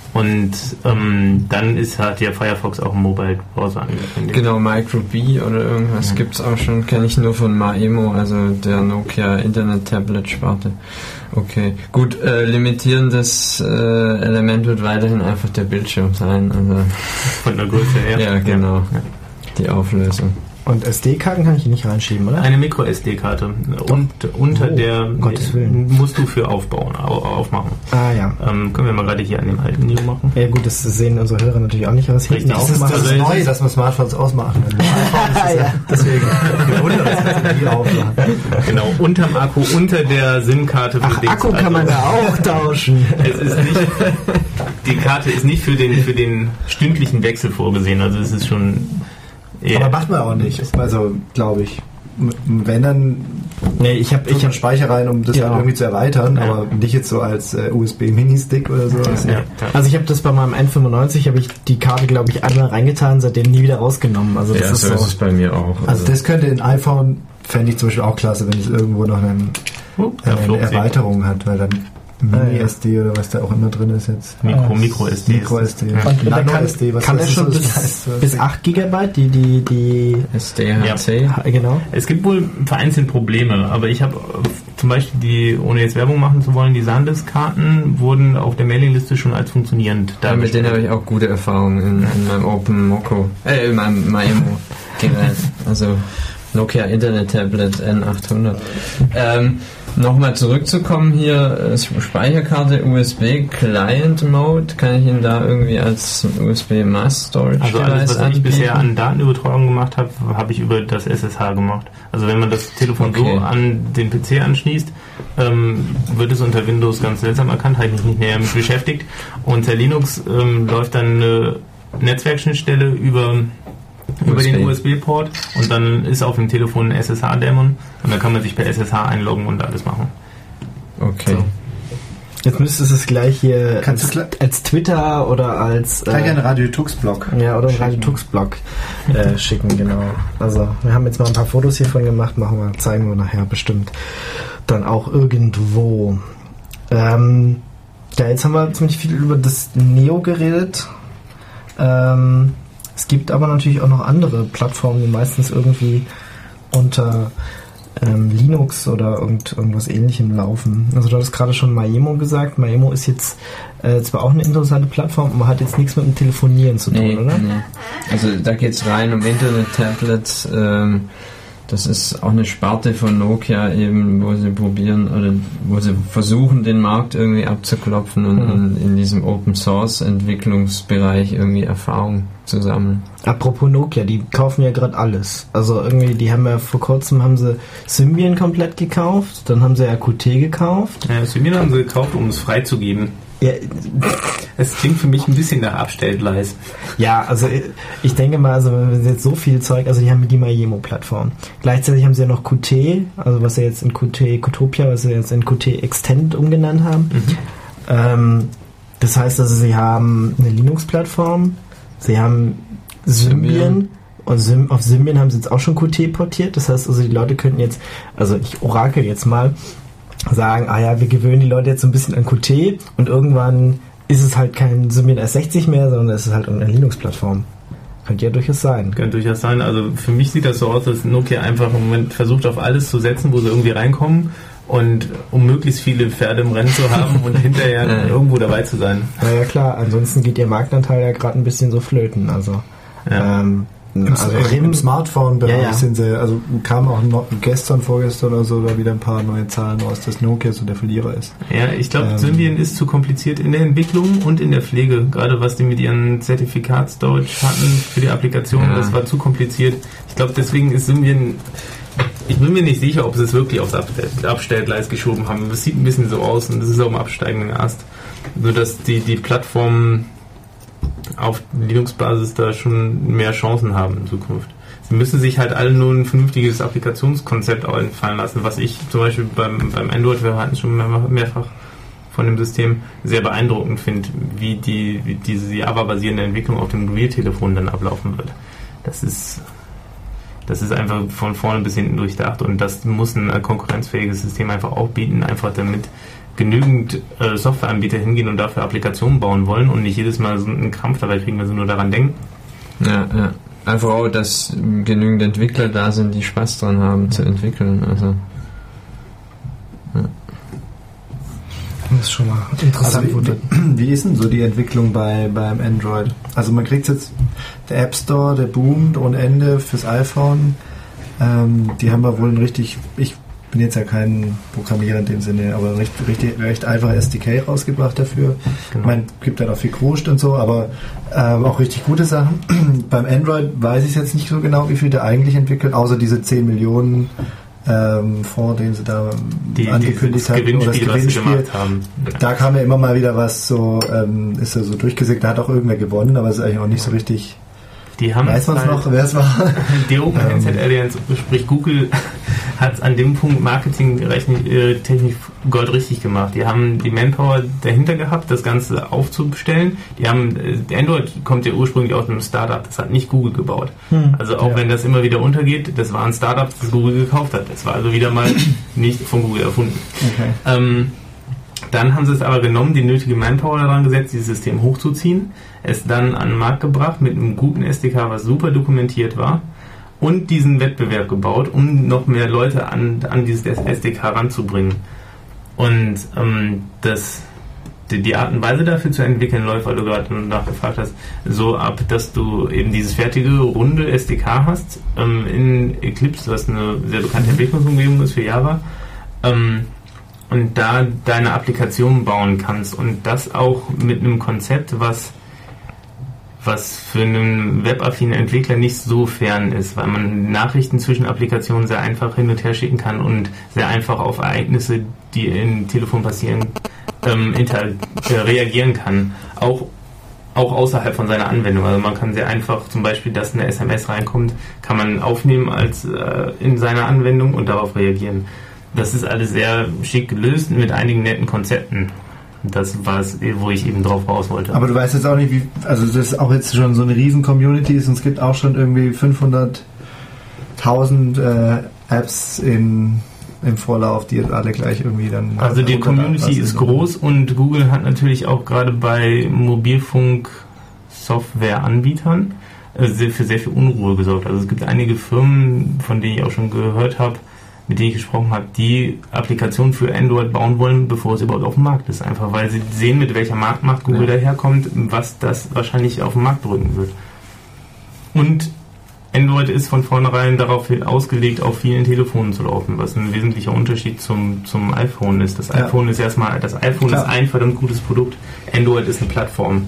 Und ähm, dann ist hat ja Firefox auch einen Mobile-Browser angekündigt. Genau, MicroB oder irgendwas ja. gibt es auch schon, kenne ich nur von Maemo, also der Nokia Internet-Tablet-Sparte. Okay, gut, äh, limitierendes äh, Element wird weiterhin einfach der Bildschirm sein. Also von der Größe her. Ja, genau, ja. Die Auflösung. Und S D-Karten kann ich hier nicht reinschieben, oder? Eine Micro-S D-Karte. Und unter oh, der um Gottes Willen. musst du für aufbauen, au- aufmachen. Ah ja. Ähm, können wir mal gerade hier an dem alten Neo machen. Ja gut, das sehen unsere Hörer natürlich auch nicht, was ich Richtig, hinten das ist aufmache. Das ist neu, dass man Smartphones ausmachen kann. Ja, ja. Deswegen. Wunder, dass wir die aufmachen. Genau, unterm Akku, unter der SIM-Karte. Ach, Dings. Akku kann Also, man da auch tauschen. Es ist nicht, die Karte ist nicht für den, für den stündlichen Wechsel vorgesehen, also es ist schon eher. Aber macht man auch nicht. Also, glaube ich. Wenn dann Nee, ich habe ich hab Speicher rein, um das Ja. halt irgendwie zu erweitern, Ja. aber nicht jetzt so als äh, U S B-Mini-Stick oder so. ja, ja. Also ich habe das bei meinem N fünfundneunzig, habe ich die Karte, glaube ich, einmal reingetan, seitdem nie wieder rausgenommen. Also das Ja, ist so so. ist es bei mir auch. Also das könnte ein iPhone, fände ich zum Beispiel auch klasse, wenn es irgendwo noch einen, Oh, da eine flog sie. Erweiterung hat, weil dann Mini-S D oder was da auch immer drin ist jetzt. Mikro, Micro-S D. Micro-S D. Ja. Und da kann, Nano-S D, was kann weiß er ich, schon was bis, das heißt. bis acht Gigabyte, die, die, die, S D H C. ha, genau. Es gibt wohl vereinzelt Probleme, aber ich habe äh, zum Beispiel die, ohne jetzt Werbung machen zu wollen, die SanDisk-Karten wurden auf der Mailingliste schon als funktionierend Ja, mit denen dargestellt. habe ich auch gute Erfahrungen in, in meinem Open Moco, äh, in meinem Maemo Gerät. Also Nokia Internet Tablet N achthundert. Ähm, Nochmal zurückzukommen hier, äh, Speicherkarte U S B Client Mode, kann ich Ihnen da irgendwie als U S B Mass Storage Also alles, Device was ich anbieten? bisher an Datenübertragung gemacht habe, habe ich über das S S H gemacht. Also wenn man das Telefon Okay. so an den P C anschließt, ähm, wird es unter Windows ganz seltsam erkannt, habe ich mich nicht näher mit beschäftigt. Unter Linux ähm, läuft dann eine Netzwerkschnittstelle über über U S B. den U S B-Port und dann ist auf dem Telefon ein S S H-Dämon und dann kann man sich per S S H einloggen und alles machen. Okay. So. Jetzt müsstest du es gleich hier Kannst als, du kla- als Twitter oder als Kann äh, gerne Radio Tux-Blog. ja, oder einen Radio-Tux-Blog äh, schicken, genau. Also wir haben jetzt mal ein paar Fotos hiervon gemacht, machen wir, zeigen wir nachher bestimmt dann auch irgendwo. Ähm, ja, jetzt haben wir ziemlich viel über das Neo geredet. Ähm, es gibt aber natürlich auch noch andere Plattformen, die meistens irgendwie unter ähm, Linux oder irgend, irgendwas ähnlichem laufen. Also du hattest gerade schon Maemo gesagt. Maemo ist jetzt äh, zwar auch eine interessante Plattform, aber hat jetzt nichts mit dem Telefonieren zu tun, Nee, oder? nee. Also da geht es rein um Internet-Tablets. Ähm, das ist auch eine Sparte von Nokia eben, wo sie probieren oder wo sie versuchen, den Markt irgendwie abzuklopfen und Mhm. in, in diesem Open-Source-Entwicklungsbereich irgendwie Erfahrung zu sammeln. Apropos Nokia, die kaufen ja gerade alles. Also irgendwie, die haben ja vor kurzem haben sie Symbian komplett gekauft, dann haben sie ja Q T gekauft. Ja, Symbian haben sie gekauft, um es freizugeben. Ja, Es klingt für mich ein bisschen nach Abstellgleis. ja, also ich denke mal, also wenn wir jetzt so viel Zeug, also die haben die Maemo-Plattform. Gleichzeitig haben sie ja noch Q T, also was sie jetzt in Q T Qtopia, was sie jetzt in Q T Extend umgenannt haben. Mhm. Ähm, das heißt also, sie haben eine Linux-Plattform, sie haben Symbian, Symbian. und Sym, auf Symbian haben sie jetzt auch schon Q T portiert. Das heißt also, die Leute könnten jetzt, also ich orakel jetzt mal, sagen, ah ja, wir gewöhnen die Leute jetzt so ein bisschen an Q T und irgendwann ist es halt kein Symbian S sechzig mehr, sondern es ist halt eine Linux-Plattform. Könnte ja durchaus sein. Könnte durchaus sein. Also für mich sieht das so aus, dass Nokia einfach im Moment versucht, auf alles zu setzen, wo sie irgendwie reinkommen und um möglichst viele Pferde im Rennen zu haben und hinterher Ja. irgendwo dabei zu sein. Naja klar, ansonsten geht ihr Marktanteil ja gerade ein bisschen so flöten. Also, Ja. ähm, Im, also im, im Smartphone-Bereich Ja, ja. sind sie, also kam auch noch gestern, vorgestern oder so, da wieder ein paar neue Zahlen raus, dass Nokia so der Verlierer ist. Ja, ich glaube, Ähm. Symbian ist zu kompliziert in der Entwicklung und in der Pflege. Gerade was die mit ihren Zertifikats-Storage hatten für die Applikation, Ja. das war zu kompliziert. Ich glaube, deswegen ist Symbian. Ich bin mir nicht sicher, ob sie es wirklich aufs Abstell- Abstellgleis geschoben haben. Das sieht ein bisschen so aus und das ist auch im absteigenden Ast. Nur dass die, die Plattformen auf Linux-Basis da schon mehr Chancen haben in Zukunft. Sie müssen sich halt alle nur ein vernünftiges Applikationskonzept einfallen lassen, was ich zum Beispiel beim, beim Android, wir hatten es schon mehr, mehrfach von dem System, sehr beeindruckend finde, wie die wie diese Java-basierende Entwicklung auf dem Mobiltelefon dann ablaufen wird. Das ist Das ist einfach von vorne bis hinten durchdacht und das muss ein konkurrenzfähiges System einfach auch bieten, einfach damit genügend äh, Softwareanbieter hingehen und dafür Applikationen bauen wollen und nicht jedes Mal so einen Krampf dabei kriegen, wenn sie nur daran denken. Ja, ja. Einfach auch, dass genügend Entwickler da sind, die Spaß dran haben zu entwickeln. Also, ja. Das ist schon mal interessant. Also wie, wie ist denn so die Entwicklung bei beim Android? Also man kriegt jetzt der App Store, der boomt ohne Ende fürs iPhone. Ähm, die haben wir wohl ein richtig, ich bin jetzt ja kein Programmierer in dem Sinne, aber recht, richtig, recht einfach S D K rausgebracht dafür. Genau. Ich meine, gibt dann auch viel Kruscht und so, aber ähm, auch richtig gute Sachen. Beim Android weiß ich jetzt nicht so genau, wie viel der eigentlich entwickelt, außer diese zehn Millionen ähm, Fonds, den sie da die, angekündigt haben, oder das Gewinnspiel. Haben. Da kam ja immer mal wieder was so, ähm, ist ja so durchgesickt, da hat auch irgendwer gewonnen, aber es ist eigentlich auch nicht so richtig. Die haben Weiß man es halt noch, wer es war? Die Open Handset Alliance, sprich Google, hat an dem Punkt marketingtechnisch Gold richtig gemacht. Die haben die Manpower dahinter gehabt, das Ganze aufzustellen. Die haben, Android kommt ja ursprünglich aus einem Startup, das hat nicht Google gebaut. Hm, also auch ja. wenn das immer wieder untergeht, das war ein Startup, das Google gekauft hat. Das war also wieder mal nicht von Google erfunden. Okay. Ähm, Dann haben sie es aber genommen, die nötige Manpower daran gesetzt, dieses System hochzuziehen, es dann an den Markt gebracht mit einem guten S D K, was super dokumentiert war, und diesen Wettbewerb gebaut, um noch mehr Leute an, an dieses S D K ranzubringen. Und ähm, das, die, die Art und Weise dafür zu entwickeln läuft, weil du gerade nachgefragt hast, so ab, dass du eben dieses fertige, runde S D K hast, ähm, in Eclipse, was eine sehr bekannte Entwicklungsumgebung ist für Java, ähm, und da deine Applikation bauen kannst und das auch mit einem Konzept, was was für einen webaffinen Entwickler nicht so fern ist, weil man Nachrichten zwischen Applikationen sehr einfach hin und her schicken kann und sehr einfach auf Ereignisse, die im Telefon passieren, ähm, inter äh, reagieren kann, auch auch außerhalb von seiner Anwendung. Also man kann sehr einfach zum Beispiel, dass eine S M S reinkommt, kann man aufnehmen als äh, in seiner Anwendung und darauf reagieren. Das ist alles sehr schick gelöst mit einigen netten Konzepten. Das war es, wo ich eben drauf raus wollte. Aber du weißt jetzt auch nicht, wie, also das ist auch jetzt schon so eine riesen Community ist und es gibt auch schon irgendwie fünfhunderttausend äh, Apps in, im Vorlauf, die jetzt alle gleich irgendwie dann... Also die Community ist groß und Google hat natürlich auch gerade bei Mobilfunk-Software-Anbietern äh, für sehr viel Unruhe gesorgt. Also es gibt einige Firmen, von denen ich auch schon gehört habe, mit denen ich gesprochen habe, die Applikationen für Android bauen wollen, bevor es überhaupt auf dem Markt ist. Einfach weil sie sehen, mit welcher Marktmacht Google ja. daherkommt, was das wahrscheinlich auf den Markt drücken wird. Und Android ist von vornherein darauf ausgelegt, auf vielen Telefonen zu laufen, was ein wesentlicher Unterschied zum, zum iPhone ist. Das ja. iPhone ist erstmal, das iPhone Klar. ist ein verdammt gutes Produkt. Android ist eine Plattform.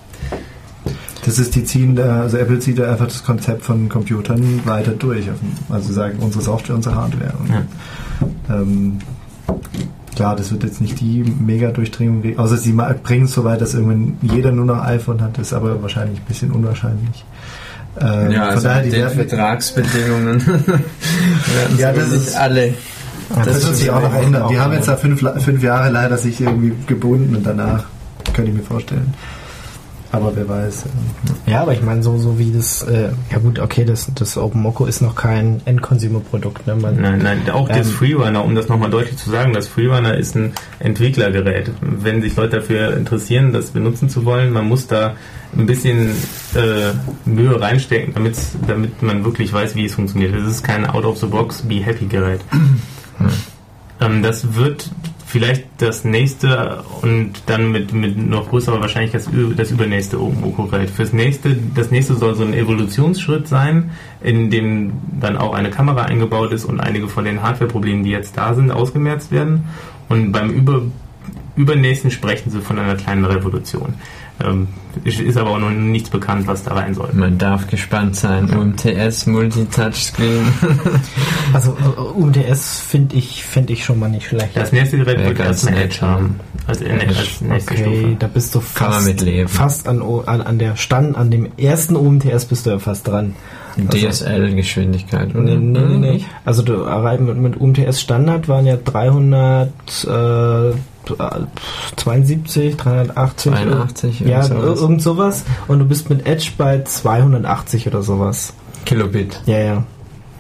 Das ist die ziehen da, also Apple zieht da einfach das Konzept von Computern weiter durch. Also sagen unsere Software, unsere Hardware. Und, ja. ähm, klar, das wird jetzt nicht die mega Durchdringung, außer sie bringen es so weit, dass irgendwann jeder nur noch iPhone hat, ist aber wahrscheinlich ein bisschen unwahrscheinlich. Ähm, ja, also daher, die den Vertragsbedingungen ja, das ist alle. Das, das wird sich auch noch ändern. Die haben jetzt da fünf, fünf Jahre leider sich irgendwie gebunden und danach könnte ich mir vorstellen. Aber wer weiß. Ja, aber ich meine, so, so wie das, äh, ja gut, okay, das, das OpenMoko ist noch kein End-Consumer-Produkt. Ne? Man, nein, nein, auch ähm, das Freerunner, um das nochmal deutlich zu sagen, das Freerunner ist ein Entwicklergerät. Wenn sich Leute dafür interessieren, das benutzen zu wollen, man muss da ein bisschen äh, Mühe reinstecken, damit man wirklich weiß, wie es funktioniert. Das ist kein Out-of-the-Box-Be-Happy-Gerät. Hm. Ähm, das wird vielleicht das nächste und dann mit, mit noch größerer Wahrscheinlichkeit das, das übernächste OpenMoko-Gerät. Fürs nächste, das nächste soll so ein Evolutionsschritt sein, in dem dann auch eine Kamera eingebaut ist und einige von den Hardware-Problemen, die jetzt da sind, ausgemerzt werden. Und beim über, übernächsten sprechen sie von einer kleinen Revolution. Ähm, ist aber auch noch nichts bekannt, was da rein soll. Man darf gespannt sein. U M T S, Multi-Touchscreen. Also U M T S finde ich, find ich schon mal nicht schlecht. Das nächste Gerät wird erst ein Edge haben. Also in, als nächste okay, Stufe. Da bist du fast, fast an, an, an der Stand, an dem ersten U M T S bist du ja fast dran. Also, D S L-Geschwindigkeit, oder? Nee, nee, nee, nee. Also du mit, mit U M T S Standard waren ja dreihundertzweiundsiebzig, dreihundertachtzig, zweiundachtzig, ja, sowas. Irgend sowas. Und du bist mit Edge bei zweihundertachtzig oder sowas. Kilobit. Ja, ja.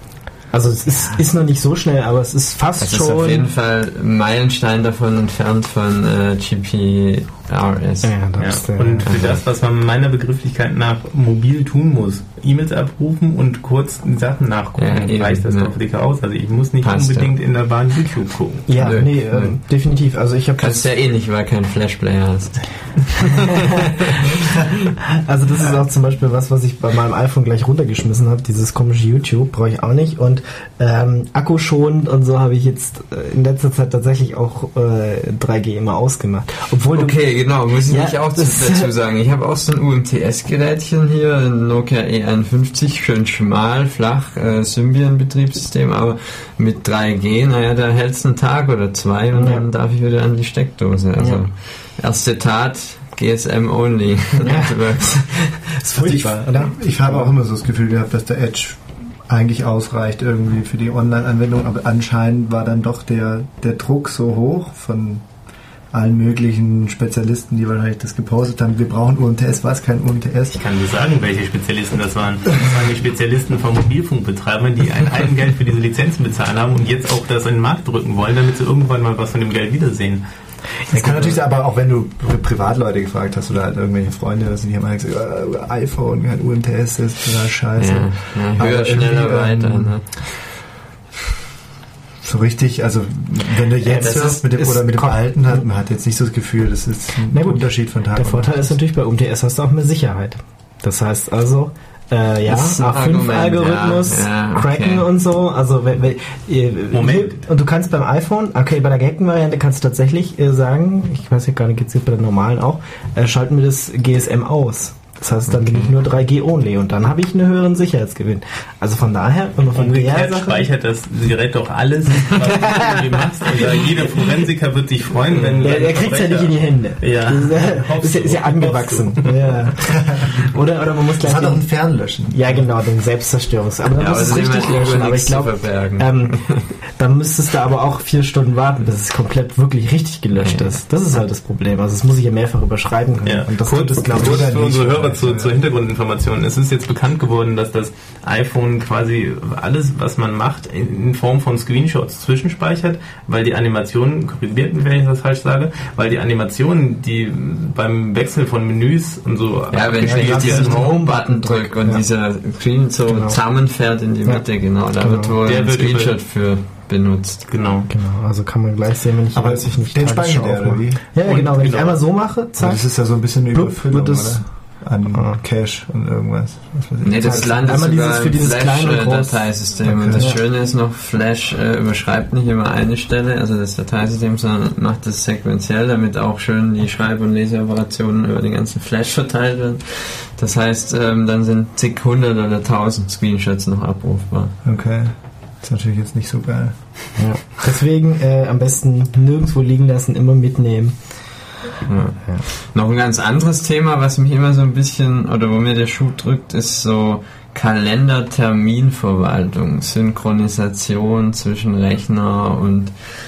Also es ist, ist noch nicht so schnell, aber es ist fast das schon... ist auf jeden Fall ein Meilenstein davon entfernt von äh, G P R S. Ja, Ja. das, äh, Und für das, was man meiner Begrifflichkeit nach mobil tun muss, E-Mails abrufen und kurz Sachen nachgucken, Ja, eben, reicht das ne. doch dicker aus. Also ich muss nicht Passt, unbedingt in der Bahn YouTube gucken. Ja, Nö, nee, nö. ähm, definitiv. Also ich habe Kannst ja eh nicht, weil kein Flashplayer hast. Also das ist auch zum Beispiel was, was ich bei meinem iPhone gleich runtergeschmissen habe. Dieses komische YouTube brauche ich auch nicht. Und ähm, akkuschonend und so habe ich jetzt äh, in letzter Zeit tatsächlich auch äh, drei G immer ausgemacht. Obwohl du- Okay, genau, muss ich Ja, mich auch das- dazu sagen. Ich habe auch so ein U M T S-Gerätchen hier, ein Nokia E einundfünfzig, schön schmal, flach, äh, Symbian-Betriebssystem, aber mit drei G, naja, da hält es einen Tag oder zwei und Ja. dann darf ich wieder an die Steckdose. Also Ja. erste Tat, G S M only. Networks. Das ist furchtbar, oder? Ich habe auch immer so das Gefühl gehabt, dass der Edge eigentlich ausreicht irgendwie für die Online-Anwendung, aber anscheinend war dann doch der, der Druck so hoch von allen möglichen Spezialisten, die wahrscheinlich das gepostet haben, wir brauchen U M T S, was kein U M T S? Ich kann dir sagen, welche Spezialisten das waren. Das waren die Spezialisten von Mobilfunkbetreibern, die ein Heidengeld für diese Lizenzen bezahlen haben und jetzt auch das in den Markt drücken wollen, damit sie irgendwann mal was von dem Geld wiedersehen. Es kann natürlich sein, aber auch wenn du Privatleute gefragt hast oder halt irgendwelche Freunde, dass die haben alle gesagt, äh, iPhone, kein U M T S, das ist total scheiße. Ja, ja, Aber höher, irgendwie, schneller, ähm, weiter. Ne? So richtig, also wenn du jetzt das hörst ist- mit dem, ist oder mit dem kom- alten, hat, man hat jetzt nicht so das Gefühl, das ist ein Na gut, Unterschied von Tag Der und Vorteil Nacht. ist natürlich, bei U M T S hast du auch mehr Sicherheit. Das heißt also, äh, ja, Das ist ein A fünf Argument, Algorithmus, ja, ja, okay. Cracken und so. Also, wenn, wenn, äh, Moment. Und du kannst beim iPhone, okay, bei der gehackten Variante kannst du tatsächlich äh, sagen, ich weiß ja gar nicht, geht's jetzt bei der normalen auch, äh, schalten wir das G S M aus. Das heißt, dann bin ich nur drei G only und dann habe ich einen höheren Sicherheitsgewinn. Also von daher, wenn man von der Umgekehrt Sache... speichert das Gerät doch alles, was du irgendwie machst. Und da jeder Forensiker wird sich freuen, wenn... Der, der kriegt es ja nicht in die Hände. Ja. Das ist, ja- ist, ja, ist ja angewachsen. Ja. Oder, oder man muss gleich... Das hat auch den- ein Fernlöschen. Ja, genau, den Selbstzerstörungs. Aber dann Ja, muss aber es das ist richtig immer löschen. über Aber ich nichts zu glaube, verbergen. ähm, dann müsstest du aber auch vier Stunden warten, bis es komplett wirklich richtig gelöscht Ja. ist. Das ist halt das Problem. Also das muss ich ja mehrfach überschreiben können. Ja, Und das kurz, tut es, glaube ich, kurz dann für nicht, unsere Hörer vielleicht, zu, ja. zur Hintergrundinformation. Es ist jetzt bekannt geworden, dass das iPhone quasi alles, was man macht, in Form von Screenshots zwischenspeichert, weil die Animationen, korrigiert mich, wenn ich das falsch sage, weil die Animationen, die beim Wechsel von Menüs und so... Ja, wenn ich abgespielt jetzt diesen werden, Home-Button drücke und Ja. dieser Screen so Genau. zusammenfährt in die Ja. Mitte, genau, da Genau. wird wohl Der ein wird Screenshot für benutzt. Genau. Genau, also kann man gleich sehen, wenn ich Aber weiß ich nicht, den Tagesschau speichert er, oder aufmache. wie? Ja, ja, Und genau. Wenn ich genau. einmal so mache, Aber zack, das ist ja so ein bisschen eine Blub, Überfüllung, wird es- oder? An Ah. Cache und irgendwas. Was weiß ich. Nee, das heißt, landet einmal sogar dieses für im dieses kleine und groß. Flash-Dateisystem. Und Okay. das Ja. Schöne ist noch, Flash äh, überschreibt nicht immer eine Stelle, also das Dateisystem, sondern macht das sequenziell, damit auch schön die Schreib- und Leseoperationen über den ganzen Flash verteilt werden. Das heißt, ähm, dann sind zig hundert oder tausend Screenshots noch abrufbar. Okay. Das ist natürlich jetzt nicht so geil. ja. Deswegen äh, am besten nirgendwo liegen lassen, immer mitnehmen. Ja. Ja. Noch ein ganz anderes Thema, was mich immer so ein bisschen, oder wo mir der Schuh drückt, ist so Kalender-Terminverwaltung, Synchronisation zwischen Rechner und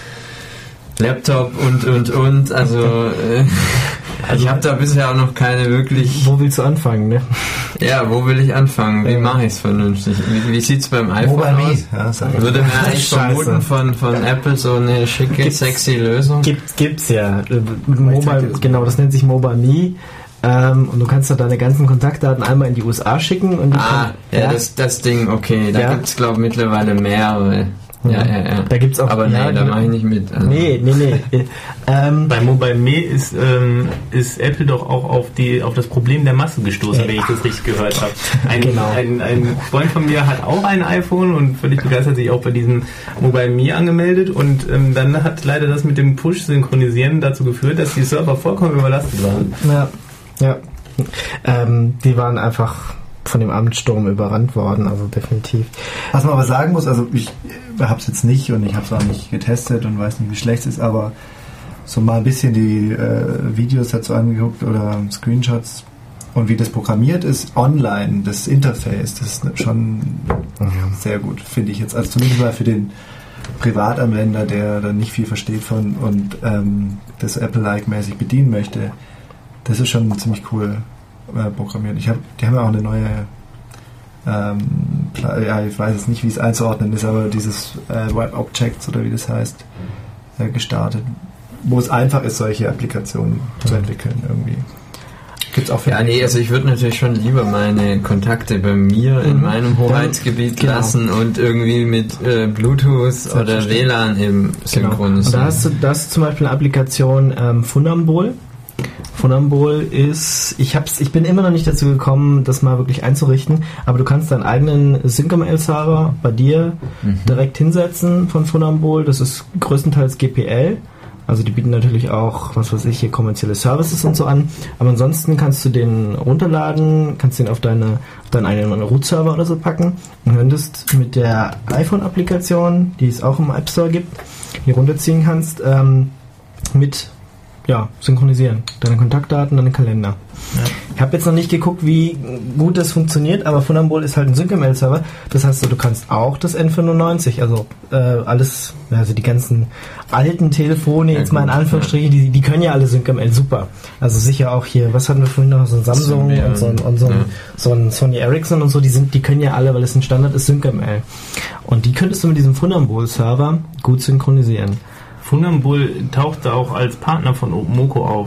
Laptop und, und, und. Also, äh, ich habe da bisher auch noch keine wirklich... Wo willst du anfangen, ne? Ja, wo will ich anfangen? Wie Ja. mache ich es vernünftig? Wie, wie sieht es beim iPhone Mobile Me. aus? Ja, sag ich. Würde man eigentlich Scheiße. vermuten von, von Apple so eine schicke, Gibt's- sexy Lösung? Gibt, gibt's ja. Äh, Mobile, genau, das nennt sich Mobile Me. Ähm, und du kannst da deine ganzen Kontaktdaten einmal in die U S A schicken. Und die Ah, kann- ja, Das, das Ding, okay. Da Ja. gibt es, glaube ich, mittlerweile mehrere. Ja, ja, ja. Da gibt's auch... Aber ja, nee, da die- mache ich nicht mit. Also. Nee, nee, nee. Äh, ähm, Bei Mobile Me ist, ähm, ist Apple doch auch auf, die, auf das Problem der Masse gestoßen, wenn ich das richtig gehört habe. Ein, Genau. ein, ein Freund von mir hat auch ein iPhone und völlig begeistert sich auch bei diesem Mobile Me angemeldet und ähm, dann hat leider das mit dem Push-Synchronisieren dazu geführt, dass die Server vollkommen überlastet waren. ja, ja. Ähm, die waren einfach von dem Amtssturm überrannt worden, also definitiv. Was man aber sagen muss, also ich habe es jetzt nicht und ich habe es auch nicht getestet und weiß nicht, wie schlecht es ist, aber so mal ein bisschen die äh, Videos dazu angeguckt oder Screenshots und wie das programmiert ist, online, das Interface, das ist schon sehr gut, finde ich jetzt. Also zumindest mal für den Privatanwender, der dann nicht viel versteht von und ähm, das Apple-like-mäßig bedienen möchte, das ist schon ziemlich cool äh, programmiert. Ich hab, die haben ja auch eine neue ähm, ja, ich weiß jetzt nicht, wie es einzuordnen ist, aber dieses äh, Web Objects oder wie das heißt, äh, gestartet, wo es einfach ist, solche Applikationen mhm. zu entwickeln irgendwie. Gibt's auch ja, nee, also ich würde natürlich schon lieber meine Kontakte bei mir mhm. in meinem Hoheitsgebiet genau. lassen und irgendwie mit äh, Bluetooth oder W L A N eben synchronisieren. Genau. Und da hast du, da hast du zum Beispiel eine Applikation ähm, Funambul. Funambul ist, ich hab's, ich bin immer noch nicht dazu gekommen, das mal wirklich einzurichten, aber du kannst deinen eigenen SyncML-Server bei dir mhm. direkt hinsetzen von Funambul. Das ist größtenteils G P L. Also die bieten natürlich auch, was weiß ich, hier kommerzielle Services und so an. Aber ansonsten kannst du den runterladen, kannst den auf deine auf deinen eigenen Root-Server oder so packen und könntest mit der iPhone-Applikation, die es auch im App Store gibt, hier runterziehen kannst, ähm, mit ja, synchronisieren. Deine Kontaktdaten, deine Kalender. Ja. Ich habe jetzt noch nicht geguckt, wie gut das funktioniert, aber Funambul ist halt ein SyncML-Server. Das heißt, du kannst auch das N fünfundneunzig, also äh, alles, also die ganzen alten Telefone, ja, jetzt gut, mal in Anführungsstrichen, ja. die, die können ja alle SyncML super. Also sicher auch hier, was hatten wir vorhin noch, so ein Samsung Symbian. und so ein, und so ein, ja. so ein Sony Ericsson und so, die sind, die können ja alle, weil es ein Standard ist, SyncML. Und die könntest du mit diesem Funambul-Server gut synchronisieren. Funambul tauchte auch als Partner von Moko auf.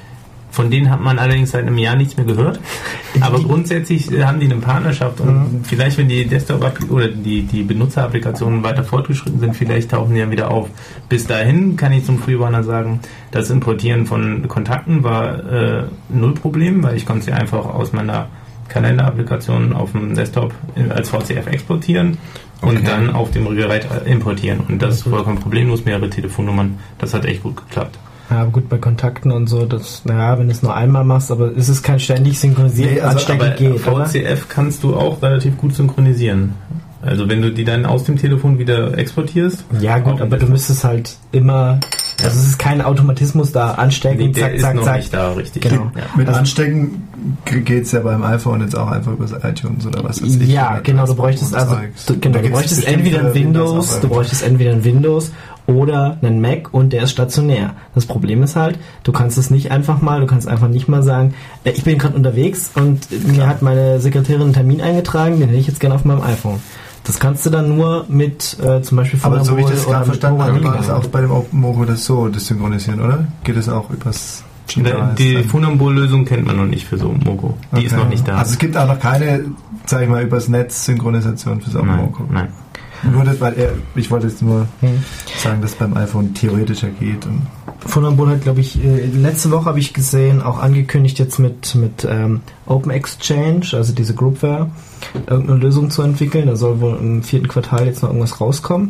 Von denen hat man allerdings seit einem Jahr nichts mehr gehört. Aber grundsätzlich haben die eine Partnerschaft und mhm. vielleicht, wenn die Desktop- oder die, die Benutzerapplikationen weiter fortgeschritten sind, vielleicht tauchen die ja wieder auf. Bis dahin kann ich zum Freewarner sagen, das Importieren von Kontakten war äh, null Problem, weil ich konnte sie einfach aus meiner Kalenderapplikation auf dem Desktop als V C F exportieren. Und okay. dann auf dem Gerät importieren. Und das ist vollkommen problemlos, mehrere Telefonnummern. Das hat echt gut geklappt. Ja, aber gut, bei Kontakten und so, das, naja, wenn du es nur einmal machst, aber ist es kein ständig synchronisieren, nee, also ansteckend geht, V C F oder? Kannst du auch relativ gut synchronisieren. Also wenn du die dann aus dem Telefon wieder exportierst. Ja gut, aber du müsstest halt immer, also es ist kein Automatismus da, anstecken, nee, der zack, ist zack, noch zack. Nicht da, richtig. Genau. Ja. Mit also Anstecken geht es ja beim iPhone jetzt auch einfach über iTunes oder was weiß ich. Ja, genau, du bräuchtest also, du, genau, du bräuchtest entweder ein Windows, du bräuchtest entweder ein Windows oder einen Mac und der ist stationär. Das Problem ist halt, du kannst es nicht einfach mal, du kannst einfach nicht mal sagen, ich bin gerade unterwegs und mir hat meine Sekretärin einen Termin eingetragen, den hätte ich jetzt gerne auf meinem iPhone. Das kannst du dann nur mit äh, zum Beispiel von Aber so wie ich das gerade verstanden habe, war das auch bei dem OpenMoko das so, das Synchronisieren, oder? Geht es auch übers G P S? Die Funambul-Lösung kennt man noch nicht für so Moko. Die okay. ist noch nicht da. Also es gibt auch noch keine, sag ich mal, übers Netz Synchronisation für so Moko. Nein. Nur das, weil er, ich wollte jetzt nur hm. sagen, dass beim iPhone theoretischer geht. Und Funambul hat, glaube ich, letzte Woche habe ich gesehen, auch angekündigt jetzt mit, mit ähm, Open Exchange, also diese Groupware, irgendeine Lösung zu entwickeln. Da soll wohl im vierten Quartal jetzt noch irgendwas rauskommen.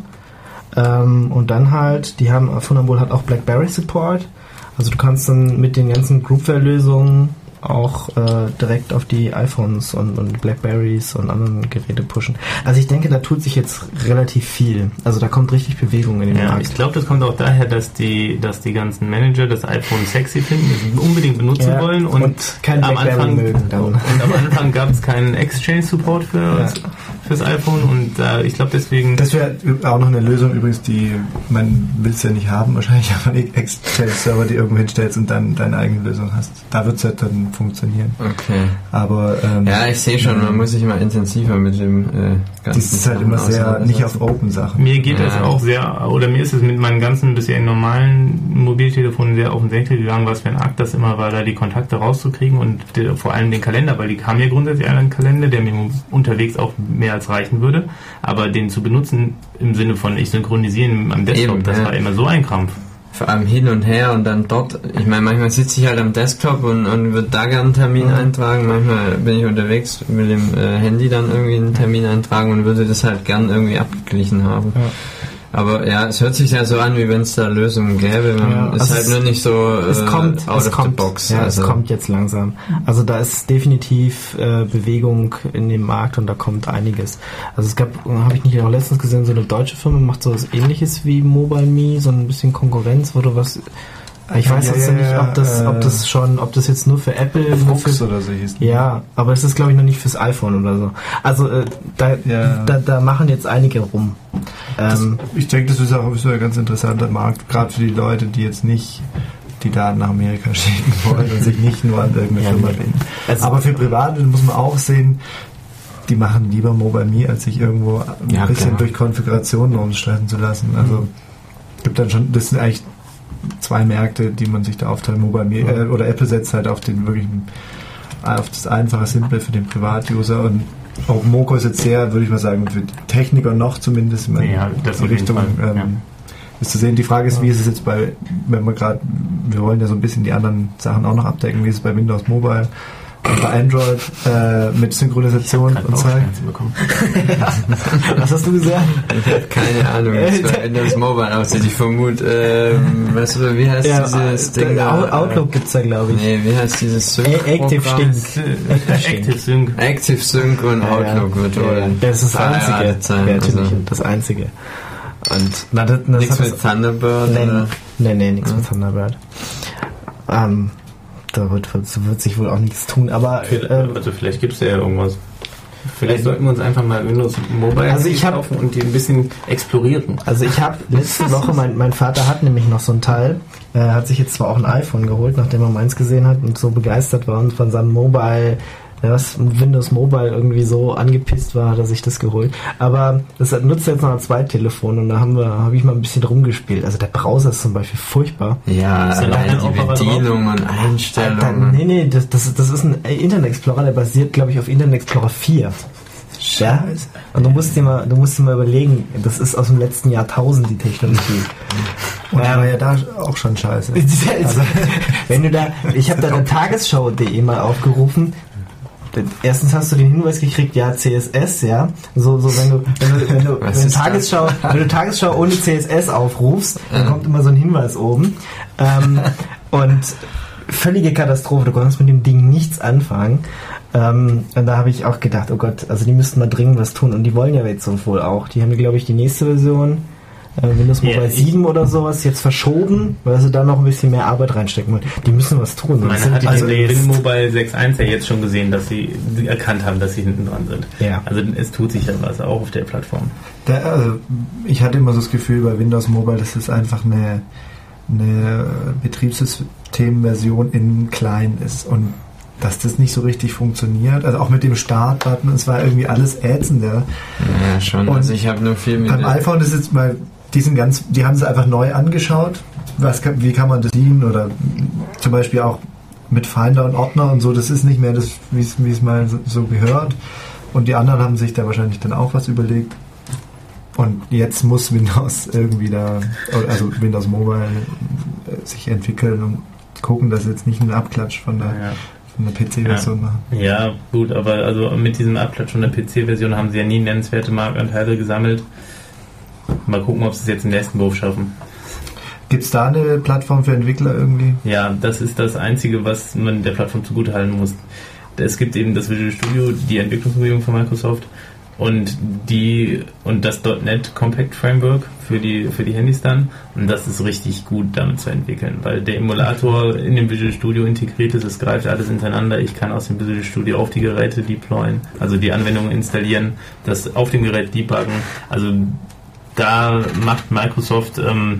Ähm, und dann halt, die haben, Funambul hat auch BlackBerry Support. Also du kannst dann mit den ganzen Groupware-Lösungen auch äh, direkt auf die iPhones und, und Blackberries und anderen Geräte pushen. Also ich denke, da tut sich jetzt relativ viel. Also da kommt richtig Bewegung in den ja, Markt. Ich glaube, das kommt auch daher, dass die, dass die ganzen Manager das iPhone sexy finden, es unbedingt benutzen ja, wollen und, und kein am Anfang mögen. Und am Anfang gab es keinen Exchange-Support für ja. fürs iPhone und äh, ich glaube deswegen... Das wäre auch noch eine Lösung übrigens, die man will es ja nicht haben, wahrscheinlich aber einen Exchange-Server, die irgendwo hinstellst und dann deine eigene Lösung hast. Da wird es halt dann funktionieren. Okay. Aber ähm, ja, ich sehe schon, man muss sich immer intensiver mit dem äh, ganzen. Das ist halt immer sehr nicht auf Open-Sachen. Mir geht ja. das auch sehr, oder mir ist es mit meinen ganzen bisher normalen Mobiltelefonen sehr auf den Senkel gegangen, was für ein Akt das immer war, da die Kontakte rauszukriegen und die, vor allem den Kalender, weil die haben ja grundsätzlich einen Kalender, der mir unterwegs auch mehr als reichen würde, aber den zu benutzen im Sinne von ich synchronisiere am Desktop, Eben, das ja. war immer so ein Krampf. Vor allem hin und her und dann dort, ich meine, manchmal sitze ich halt am Desktop und, und würde da gerne einen Termin mhm. eintragen, manchmal bin ich unterwegs mit dem äh, Handy dann irgendwie einen Termin eintragen und würde das halt gern irgendwie abgeglichen haben. Ja. Aber ja, es hört sich ja so an, wie wenn es da Lösungen gäbe. Man ja, ist also halt nur nicht so äh, es kommt, out es of kommt, the box. Ja, also. es kommt jetzt langsam. Also da ist definitiv äh, Bewegung in dem Markt und da kommt einiges. Also es gab, habe ich nicht auch letztens gesehen, so eine deutsche Firma macht so was Ähnliches wie MobileMe, so ein bisschen Konkurrenz, wo du was... Ich weiß ja, jetzt ja, nicht, ob das, äh, ob das schon, ob das jetzt nur für Apple Fuchs für, oder so hieß. Ja, aber es ist glaube ich noch nicht fürs iPhone oder so. Also äh, da, ja. da, da machen jetzt einige rum. Das, ähm, ich denke, das ist auch so ein ganz interessanter Markt, gerade für die Leute, die jetzt nicht die Daten nach Amerika schicken wollen und sich nicht nur an irgendeine ja, Firma nee. wenden. Also, aber für Private muss man auch sehen, die machen lieber Mobile Me, als sich irgendwo ein Ja, bisschen klar. durch Konfigurationen umstreiten zu lassen. Also gibt dann schon, das sind eigentlich zwei Märkte, die man sich da aufteilt. Mobile Me äh, oder Apple setzt halt auf den wirklichen, auf das einfache, simple für den Privatuser und auch Moco ist jetzt sehr, würde ich mal sagen, für Techniker noch zumindest in Ja, das die auf jeden Richtung Fall, ähm, ja. ist zu sehen. Die Frage ist, wie ist es jetzt bei, wenn wir gerade, wir wollen ja so ein bisschen die anderen Sachen auch noch abdecken, wie ist es bei Windows Mobile und bei Android äh, mit Synchronisation Gerade und so. Bauchschmerzen bekommen. Was hast du gesagt? Ich habe keine Ahnung, wie es bei Windows Mobile aussieht. Ich vermute, ähm, weißt du, wie heißt Ja, dieses der Ding da? Out- Outlook gibt's da, glaube ich. Nee, wie heißt dieses A- Active Sync-Programm? Sync. Active Sync. Active Sync und Ja, ja. Outlook wird Ja, wohl ja. Das ist das Einzige. verheiratet sein, Ja, natürlich, also. das Einzige. Und na, das, das Nichts hat mit Thunderbird? Nee, oder? nee, nee, nichts mit Thunderbird. Ähm, da wird, wird sich wohl auch nichts tun, aber äh, Also vielleicht gibt es ja irgendwas. Vielleicht sollten wir uns einfach mal Windows Mobile Also ich hab- kaufen und die ein bisschen explorieren. also ich habe letzte Woche, mein, mein Vater hat nämlich noch so ein Teil, äh, hat sich jetzt zwar auch ein iPhone geholt, nachdem er meins gesehen hat und so begeistert war und von seinem Mobile, ja, was Windows Mobile irgendwie so angepisst war, hat er sich das geholt. Aber das hat- nutzt jetzt noch ein Zweittelefon und da haben wir, habe ich mal ein bisschen rumgespielt. Also der Browser ist zum Beispiel furchtbar. Ja, Ist da noch allein ein die Opera drauf? Bedienung und Da, Einstellungen. nee, nee, das, das, das ist ein Internet Explorer, der basiert, glaube ich, auf Internet Explorer vier. Ja? Und du musst dir mal, du musst dir mal überlegen, das ist aus dem letzten Jahrtausend die Technologie. Und ja, aber ja da auch schon scheiße. Also, wenn du da, ich habe da eine Tagesschau punkt de mal aufgerufen. Erstens hast du den Hinweis gekriegt, ja, C S S, ja. So, so wenn du, wenn du, wenn du, Was wenn ist Tagesschau, wenn du Tagesschau ohne C S S aufrufst, dann Ja. kommt immer so ein Hinweis oben. Ähm, und völlige Katastrophe, du konntest mit dem Ding nichts anfangen. Ähm, und da habe ich auch gedacht, oh Gott, also die müssten mal dringend was tun. Und die wollen ja jetzt wohl auch. Die haben, glaube ich, die nächste Version, äh, Windows Mobile Ja, ich- sieben oder sowas, jetzt verschoben, weil sie da noch ein bisschen mehr Arbeit reinstecken wollen. Die müssen was tun. sonst Man sind hat die also demnächst- in Mobile sechs Punkt eins ja jetzt schon gesehen, dass sie erkannt haben, dass sie hinten dran sind. Ja. Also es tut sich ja was, auch auf der Plattform. Der, also, ich hatte immer so das Gefühl bei Windows Mobile, das ist einfach eine, eine Betriebssystemversion in klein ist und dass das nicht so richtig funktioniert. Also auch mit dem Start-Button, es war irgendwie alles ätzender. Ja, schon. Und Also ich habe nur viel mit... Beim iPhone ist jetzt mal, die sind ganz, die haben es einfach neu angeschaut. Was kann, wie kann man das dienen oder zum Beispiel auch mit Finder und Ordner und so, das ist nicht mehr das, wie es wie es mal so, so gehört. Und die anderen haben sich da wahrscheinlich dann auch was überlegt. Und jetzt muss Windows irgendwie da, also Windows Mobile äh, sich entwickeln und gucken, dass sie jetzt nicht einen Abklatsch von der, Ja. von der P C-Version machen. Ja, gut, aber also mit diesem Abklatsch von der P C-Version haben sie ja nie nennenswerte Marktanteile gesammelt. Mal gucken, ob sie es jetzt im nächsten Wurf schaffen. Gibt es da eine Plattform für Entwickler irgendwie? Ja, das ist das Einzige, was man der Plattform zugutehalten muss. Es gibt eben das Visual Studio, die Entwicklungsumgebung von Microsoft und die und das .NET Compact Framework für die für die Handys dann, und das ist richtig gut damit zu entwickeln, weil der Emulator in dem Visual Studio integriert ist, es greift alles hintereinander. Ich kann aus dem Visual Studio auf die Geräte deployen, also die Anwendungen installieren, das auf dem Gerät debuggen. Also da macht Microsoft ähm,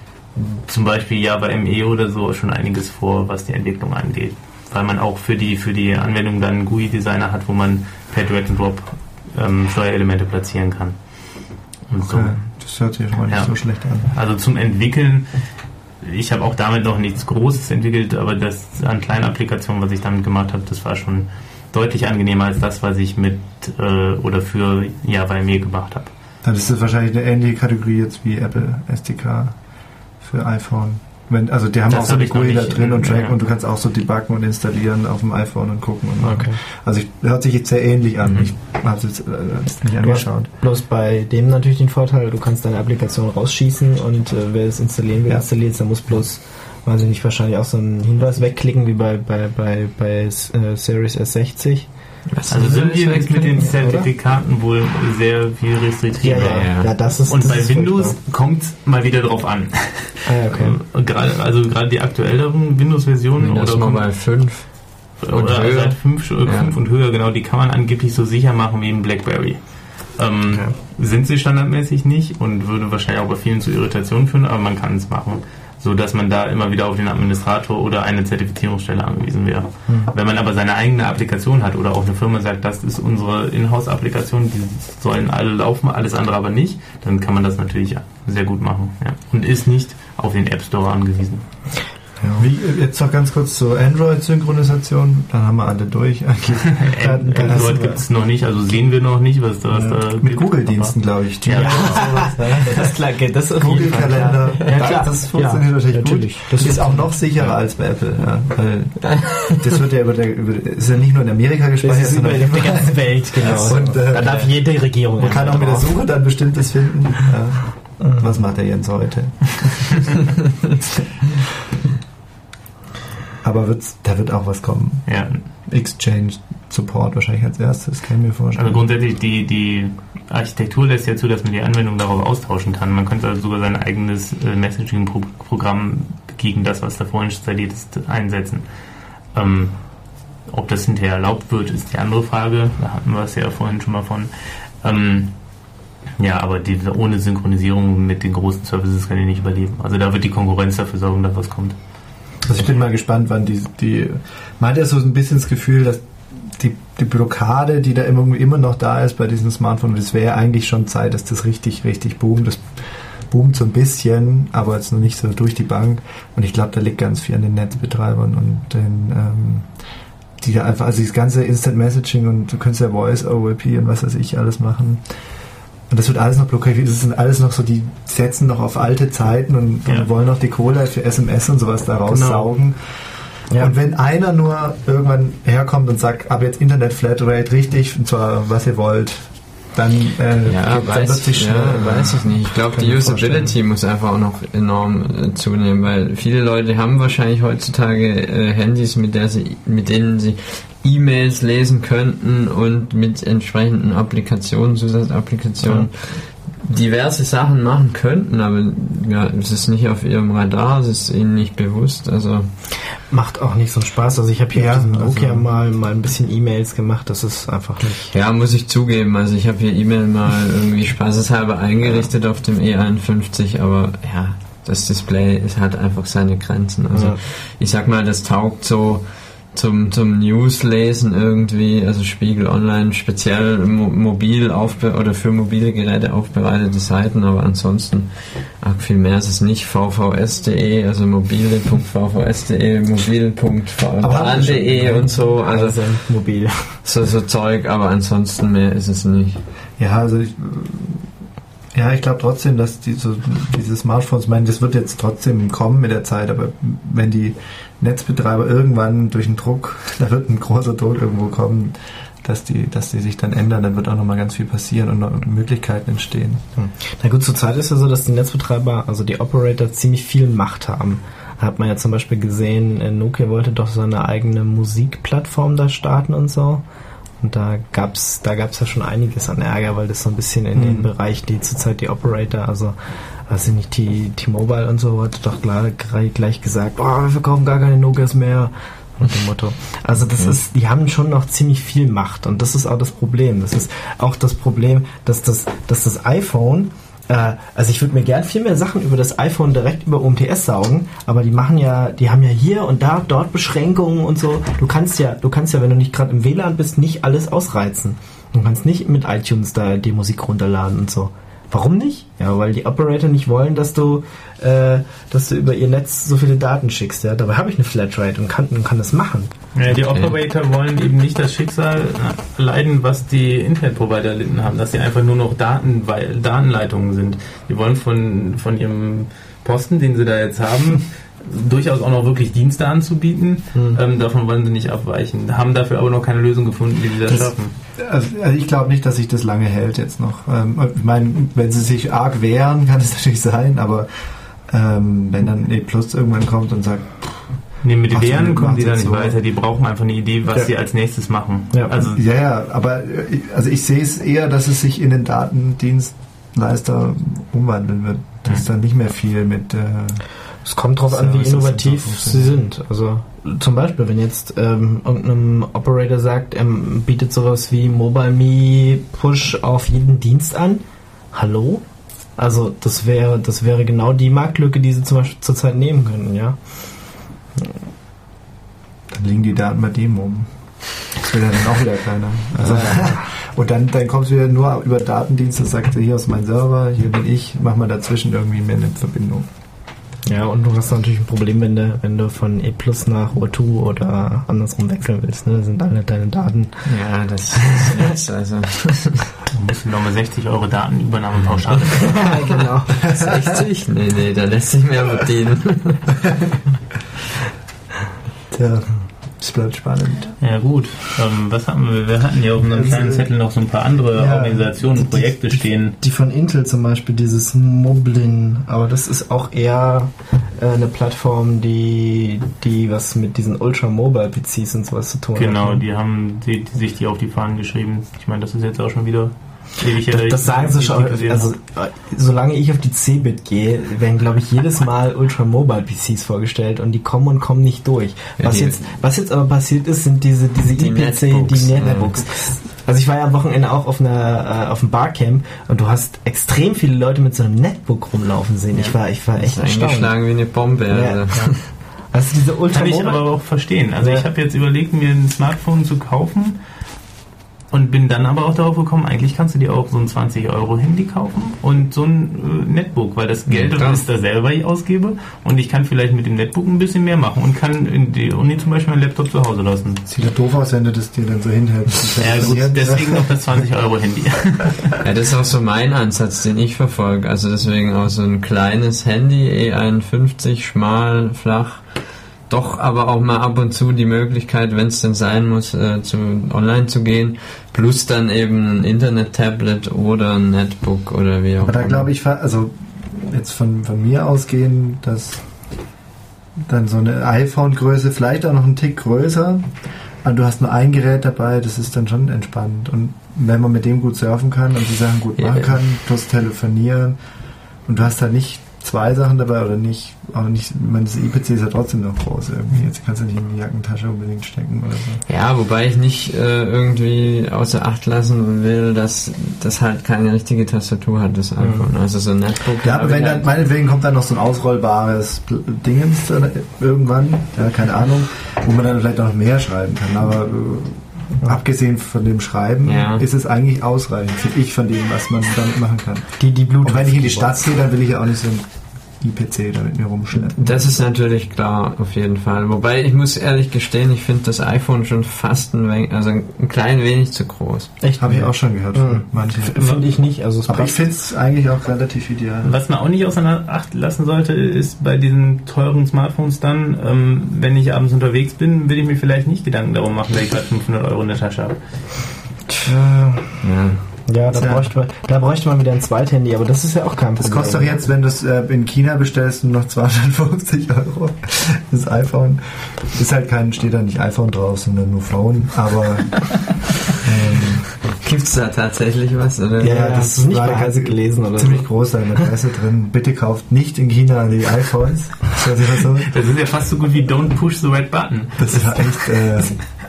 zum Beispiel Java M E oder so schon einiges vor, was die Entwicklung angeht. Weil man auch für die für die Anwendung dann einen G U I-Designer hat, wo man per Drag and Drop ähm, Steuerelemente platzieren kann. Und so. Okay, das hört sich schon mal nicht Ja. so schlecht an. Also zum Entwickeln, ich habe auch damit noch nichts Großes entwickelt, aber das an kleinen Applikationen, was ich damit gemacht habe, das war schon deutlich angenehmer als das, was ich mit äh, oder für Java M E gemacht habe. Dann ist das wahrscheinlich eine ähnliche Kategorie jetzt wie Apple S D K für iPhone. Wenn, also die haben Das auch so hab eine ich noch G U I da nicht drin in- und Track ja. und du kannst auch so debuggen und installieren auf dem iPhone und gucken. Und Okay. Also ich, hört sich jetzt sehr ähnlich an. Mhm. Ich habe es jetzt äh, nicht Du hast angeschaut. bloß bei dem natürlich den Vorteil, du kannst deine Applikation rausschießen und äh, wer es installieren will, Ja. installiert es, dann muss bloß, weiß ich nicht, wahrscheinlich auch so einen Hinweis wegklicken, wie bei, bei, bei, bei äh, Series S sechzig. Also Symbian ist mit den Zertifikaten wohl sehr viel restriktiver. Ja, ja, ja. ja, das ist Und das bei ist Windows furchtbar. kommt es mal wieder drauf an. Ah, ja, okay. Und gerade, also gerade die aktuelleren Windows-Versionen Windows oder, Mobile fünf. und oder höher. seit fünf Ja. und höher, genau, die kann man angeblich so sicher machen wie ein BlackBerry. Ähm, Okay. Sind sie standardmäßig nicht und würde wahrscheinlich auch bei vielen zu Irritationen führen, aber man kann es machen. so dass man da immer wieder auf den Administrator oder eine Zertifizierungsstelle angewiesen wäre. Mhm. Wenn man aber seine eigene Applikation hat oder auch eine Firma sagt, das ist unsere Inhouse-Applikation, die sollen alle laufen, alles andere aber nicht, dann kann man das natürlich sehr gut machen. Ja. Und ist nicht auf den App Store angewiesen. Ja. Wie, jetzt noch ganz kurz zur Android-Synchronisation, dann haben wir alle durch. Android gibt es noch nicht, also sehen wir noch nicht, was da, was ja. da Mit Google-Diensten, glaube ich. Ja, ja. Das ist klar, das ist Google-Kalender, ja, klar. Das funktioniert ja, natürlich, natürlich gut. Das ist auch noch sicherer ja. als bei Apple. Ja, weil das wird ja über der, über, ist ja nicht nur in Amerika gespeichert, das ist über die ganze Welt, genau. Und, äh, da darf jede Regierung. Man kann auch mit der Suche dann Bestimmtes finden. Ja. Mhm. Was macht der Jens heute? Aber wird's, da wird auch was kommen. Ja. Exchange Support wahrscheinlich als erstes, kann ich mir vorstellen. Also grundsätzlich, die, die Architektur lässt ja zu, dass man die Anwendung darauf austauschen kann. Man könnte also sogar sein eigenes äh, Messaging-Programm gegen das, was davor installiert ist, einsetzen. Ähm, ob das hinterher erlaubt wird, ist die andere Frage. Da hatten wir es ja vorhin schon mal von. Ähm, ja, aber die, ohne Synchronisierung mit den großen Services kann die nicht überleben. Also da wird die Konkurrenz dafür sorgen, dass was kommt. Also ich bin mal gespannt, wann die, die man hat ja so ein bisschen das Gefühl, dass die, die Blockade, die da immer, immer noch da ist bei diesen Smartphones, es wäre eigentlich schon Zeit, dass das richtig, richtig boomt. Das boomt so ein bisschen, aber jetzt noch nicht so durch die Bank. Und ich glaube, da liegt ganz viel an den Netzbetreibern und den, ähm, die da einfach, also das ganze Instant Messaging und du kannst ja Voice over I P und was weiß ich alles machen. Und das wird alles noch blockiert. Das sind alles noch so, die setzen noch auf alte Zeiten und, ja. und wollen noch die Kohle für S M S und sowas da raussaugen. Genau. Ja. Und wenn einer nur irgendwann herkommt und sagt, ab jetzt Internet Flatrate richtig, und zwar was ihr wollt, dann, äh, ja, weiß, dann sich, ja, weiß ich nicht. Ich glaube, die Usability muss einfach auch noch enorm äh, zunehmen, weil viele Leute haben wahrscheinlich heutzutage äh, Handys, mit, der sie, mit denen sie E-Mails lesen könnten und mit entsprechenden Applikationen, Zusatzapplikationen ja. diverse Sachen machen könnten, aber ja, es ist nicht auf ihrem Radar, es ist ihnen nicht bewusst. Also macht auch nicht so Spaß. Also ich habe hier ja, auf diesem Nokia also mal, mal ein bisschen E-Mails gemacht, das ist einfach nicht... Ja, muss ich zugeben. Also ich habe hier E-Mail mal irgendwie spaßeshalber eingerichtet auf dem E einundfünfzig, aber ja, das Display es hat einfach seine Grenzen. Also ja. ich sag mal, das taugt so zum, zum News-Lesen irgendwie, also Spiegel Online, speziell mo- mobil aufbe- oder für mobile Geräte aufbereitete Seiten, aber ansonsten arg viel mehr ist es nicht. v v s punkt d e, also mobile punkt v v s punkt d e, mobil punkt bahn punkt d e und so, also, also mobil. So, so Zeug, aber ansonsten mehr ist es nicht. Ja, also ich Ja, ich glaube trotzdem, dass die, so, diese Smartphones, ich meine, das wird jetzt trotzdem kommen mit der Zeit, aber wenn die Netzbetreiber irgendwann durch den Druck, da wird ein großer Druck irgendwo kommen, dass die, dass die sich dann ändern, dann wird auch nochmal ganz viel passieren und noch Möglichkeiten entstehen. Hm. Na gut, zurzeit ist ja so, dass die Netzbetreiber, also die Operator, ziemlich viel Macht haben. Da hat man ja zum Beispiel gesehen, Nokia wollte doch so eine eigene Musikplattform da starten und so. Und da gab's, da gab's ja schon einiges an Ärger, weil das so ein bisschen in mhm. den Bereich, die zurzeit die Operator, also weiß ich nicht, die T-Mobile und so, hat doch klar, gleich gesagt, oh, wir verkaufen gar keine Nokias mehr. Mit dem Motto. Also das mhm. ist, die haben schon noch ziemlich viel Macht und das ist auch das Problem. Das ist auch das Problem, dass das, dass das iPhone, äh, also ich würde mir gern viel mehr Sachen über das iPhone direkt über O M T S saugen, aber die machen ja, die haben ja hier und da, dort Beschränkungen und so. Du kannst ja, du kannst ja, wenn du nicht gerade im W L A N bist, nicht alles ausreizen. Du kannst nicht mit iTunes da die Musik runterladen und so. Warum nicht? Ja, weil die Operator nicht wollen, dass du, äh, dass du über ihr Netz so viele Daten schickst. Ja, dabei habe ich eine Flatrate und kann, und kann das machen. Ja, die Operator wollen eben nicht das Schicksal leiden, was die Internetprovider erlitten haben, dass sie einfach nur noch Daten, Datenleitungen sind. Die wollen von, von ihrem Posten, den sie da jetzt haben, durchaus auch noch wirklich Dienste anzubieten. Hm. Ähm, davon wollen sie nicht abweichen. Haben dafür aber noch keine Lösung gefunden, wie sie das, das schaffen. Also, also ich glaube nicht, dass sich das lange hält jetzt noch. Ähm, ich meine, wenn sie sich arg wehren, kann es natürlich sein, aber ähm, wenn dann E Plus irgendwann kommt und sagt... Nee, mit den Wehren kommen die da nicht so weiter. Die brauchen einfach eine Idee, was ja. sie als nächstes machen. Ja, also, ja, ja, aber also ich sehe es eher, dass es sich in den Datendienstleister umwandeln wird. Das ist dann nicht mehr viel mit... Äh, Es kommt drauf an, wie innovativ sie sind. Also zum Beispiel, wenn jetzt ähm, irgendein Operator sagt, er bietet sowas wie Mobile Me Push auf jeden Dienst an. Hallo? Also das wäre, das wäre genau die Marktlücke, die sie zum Beispiel zurzeit nehmen können, ja. Dann liegen die Daten bei dem rum. Das wird ja dann auch wieder kleiner. Also, und dann, dann kommst du wieder nur über Datendienste, sagst du, hier ist mein Server, hier bin ich, mach mal dazwischen irgendwie mehr eine Verbindung. Ja, und du hast natürlich ein Problem, wenn du, wenn du von E Plus nach O zwei oder andersrum wechseln willst, ne? Das sind alle deine Daten. Ja, das ist jetzt, also. Du musst nochmal sechzig Euro Datenübernahme pauschal. Ja, genau. sechzig? Nee, nee, da lässt sich mehr verdienen. Tja, das bleibt spannend. Ja gut, ähm, was hatten wir? Wir hatten ja auf einem kleinen Zettel noch so ein paar andere Ja, Organisationen und Projekte die, stehen. Die von Intel zum Beispiel, dieses Moblin, aber das ist auch eher äh, eine Plattform, die, die was mit diesen Ultra-Mobile-P Cs und sowas zu tun Genau, hat. die haben die, die sich die auf die Fahnen geschrieben. Ich meine, das ist jetzt auch schon wieder ewig her. Das, das sagen sie schon, also solange ich auf die Cebit gehe, werden glaube ich jedes Mal Ultra-Mobile-P Cs vorgestellt und die kommen und kommen nicht durch. Ja, was, die, jetzt, was jetzt aber passiert ist, sind diese, diese die I P C, Netbooks, die Netbooks. Also ich war ja am Wochenende auch auf einer äh, auf einem Barcamp und du hast extrem viele Leute mit so einem Netbook rumlaufen sehen. Ich war, ich war echt erstaunt. Eingeschlagen wie eine Bombe. Ja, Also. ja. Also diese Ultra Kann ich aber auch verstehen. Also Ja. ich habe jetzt überlegt, mir ein Smartphone zu kaufen und bin dann aber auch darauf gekommen, eigentlich kannst du dir auch so ein zwanzig Euro Handy kaufen und so ein äh, Netbook, weil das Geld, Ja, das ich da selber ausgebe und ich kann vielleicht mit dem Netbook ein bisschen mehr machen und kann in die Uni zum Beispiel meinen Laptop zu Hause lassen. Sieht ja doof aus, wenn du das dir dann so hinhältst. Ja gut, deswegen noch das zwanzig Euro Handy. Ja, das ist auch so mein Ansatz, den ich verfolge. Also deswegen auch so ein kleines Handy, E einundfünfzig, schmal, flach. Doch aber auch mal ab und zu die Möglichkeit, wenn es denn sein muss, äh, zu online zu gehen, plus dann eben ein Internet-Tablet oder ein Netbook oder wie auch Aber da immer. glaube ich, also jetzt von, von mir ausgehen, dass dann so eine iPhone-Größe, vielleicht auch noch einen Tick größer, aber du hast nur ein Gerät dabei, das ist dann schon entspannt. Und wenn man mit dem gut surfen kann und die Sachen gut machen Ja. kann, plus telefonieren und du hast halt nicht zwei Sachen dabei oder nicht, auch nicht, ich meine, das I P C ist ja trotzdem noch groß irgendwie. Jetzt kannst du nicht in die Jackentasche unbedingt stecken oder so. Ja, wobei ich nicht äh, irgendwie außer Acht lassen will, dass das halt keine richtige Tastatur hat, das iPhone. Mhm. Also so ein Netbook. Ja, aber hab wenn ich dann, halt- meinetwegen kommt dann noch so ein ausrollbares Pl- Dingens oder irgendwann, ja, keine Ahnung, wo man dann vielleicht noch mehr schreiben kann, aber äh, abgesehen von dem Schreiben Ja. ist es eigentlich ausreichend, finde ich, von dem, was man damit machen kann. Die, die Bluetooth. Und wenn ich in die Stadt gehe, dann will ich ja auch nicht so ein I P C da mit mir rumschleppen. Das ist natürlich klar, auf jeden Fall. Wobei, ich muss ehrlich gestehen, ich finde das iPhone schon fast ein wenig, also ein klein wenig zu groß. Echt? Habe ich auch schon gehört von Mhm. manchen. Finde ich nicht. Also es Aber ich passt. finde es eigentlich auch relativ ideal. Was man auch nicht außer Acht lassen sollte, ist bei diesen teuren Smartphones dann, ähm, wenn ich abends unterwegs bin, will ich mir vielleicht nicht Gedanken darum machen, dass ich gerade fünfhundert Euro in der Tasche habe. Äh, Ja. ja, da Tja. bräuchte, man, da bräuchte man wieder ein Zweithandy, aber das ist ja auch kein Das Problem. kostet doch jetzt, wenn du es äh, in China bestellst, nur noch zweihundertfünfzig Euro. Das iPhone. Ist halt kein, steht da nicht iPhone drauf, sondern nur Phone. Aber ähm, Gibt's da tatsächlich was? Oder? Ja, ja, das ist nicht war bei Heise gelesen oder ziemlich so. groß da in der Presse drin. Bitte kauft nicht in China die iPhones. Das ist, so. Das ist ja fast so gut wie Don't Push the Red Button. Das ist echt. Äh,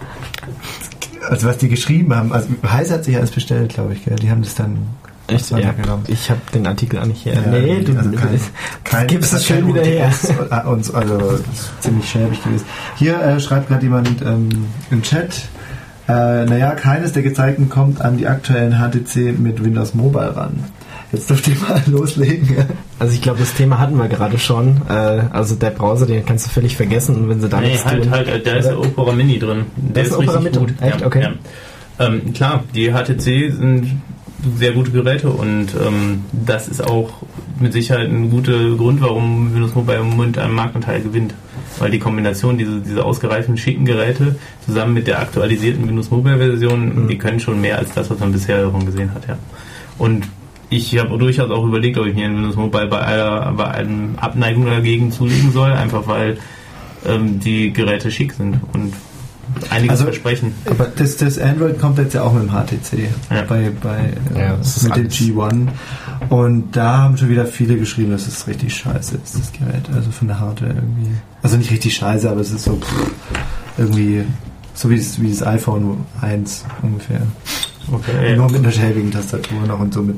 also was die geschrieben haben. Also Heise hat sich alles bestellt, glaube ich. Gell? Die haben das dann. Echt? Ja, weitergenommen. ich habe den Artikel auch nicht hier. Ja, nee, du also kein, kein, gibst das es hat schön kein wieder her. U T S und, also das ist ziemlich schäbig gewesen. Hier äh, schreibt gerade jemand ähm, im Chat, äh, naja, keines der gezeigten kommt an die aktuellen H T C mit Windows Mobile ran. Jetzt dürft ihr mal loslegen. Also ich glaube, das Thema hatten wir gerade schon. Äh, also der Browser, den kannst du völlig vergessen und wenn sie da Nee, nichts halt, tun. halt, da ist der Opera Mini drin. Der ist ist ein Opera richtig Mini? gut. Echt? Ja, Okay. ja. Ähm, klar, die H T C sind sehr gute Geräte und ähm, das ist auch mit Sicherheit ein guter Grund, warum Windows Mobile im Moment einen Marktanteil gewinnt. Weil die Kombination, diese, diese ausgereiften, schicken Geräte zusammen mit der aktualisierten Windows Mobile Version, mhm. die können schon mehr als das, was man bisher davon gesehen hat. Ja. Und ich habe durchaus auch überlegt, ob ich mir ein Windows Mobile bei einer, bei einem Abneigung dagegen zulegen soll, einfach weil ähm, die Geräte schick sind und einiges Also, versprechen. Aber das, das Android kommt jetzt ja auch mit dem H T C, Ja. bei, bei, Ja, das ist mit dem alles. G eins. Und da haben schon wieder viele geschrieben, dass es richtig scheiße ist, das Gerät. Also von der Hardware irgendwie. Also nicht richtig scheiße, aber es ist so pff, irgendwie so wie das, wie das iPhone eins ungefähr. Okay, Nur ja. mit einer schäbigen Tastatur noch und so mit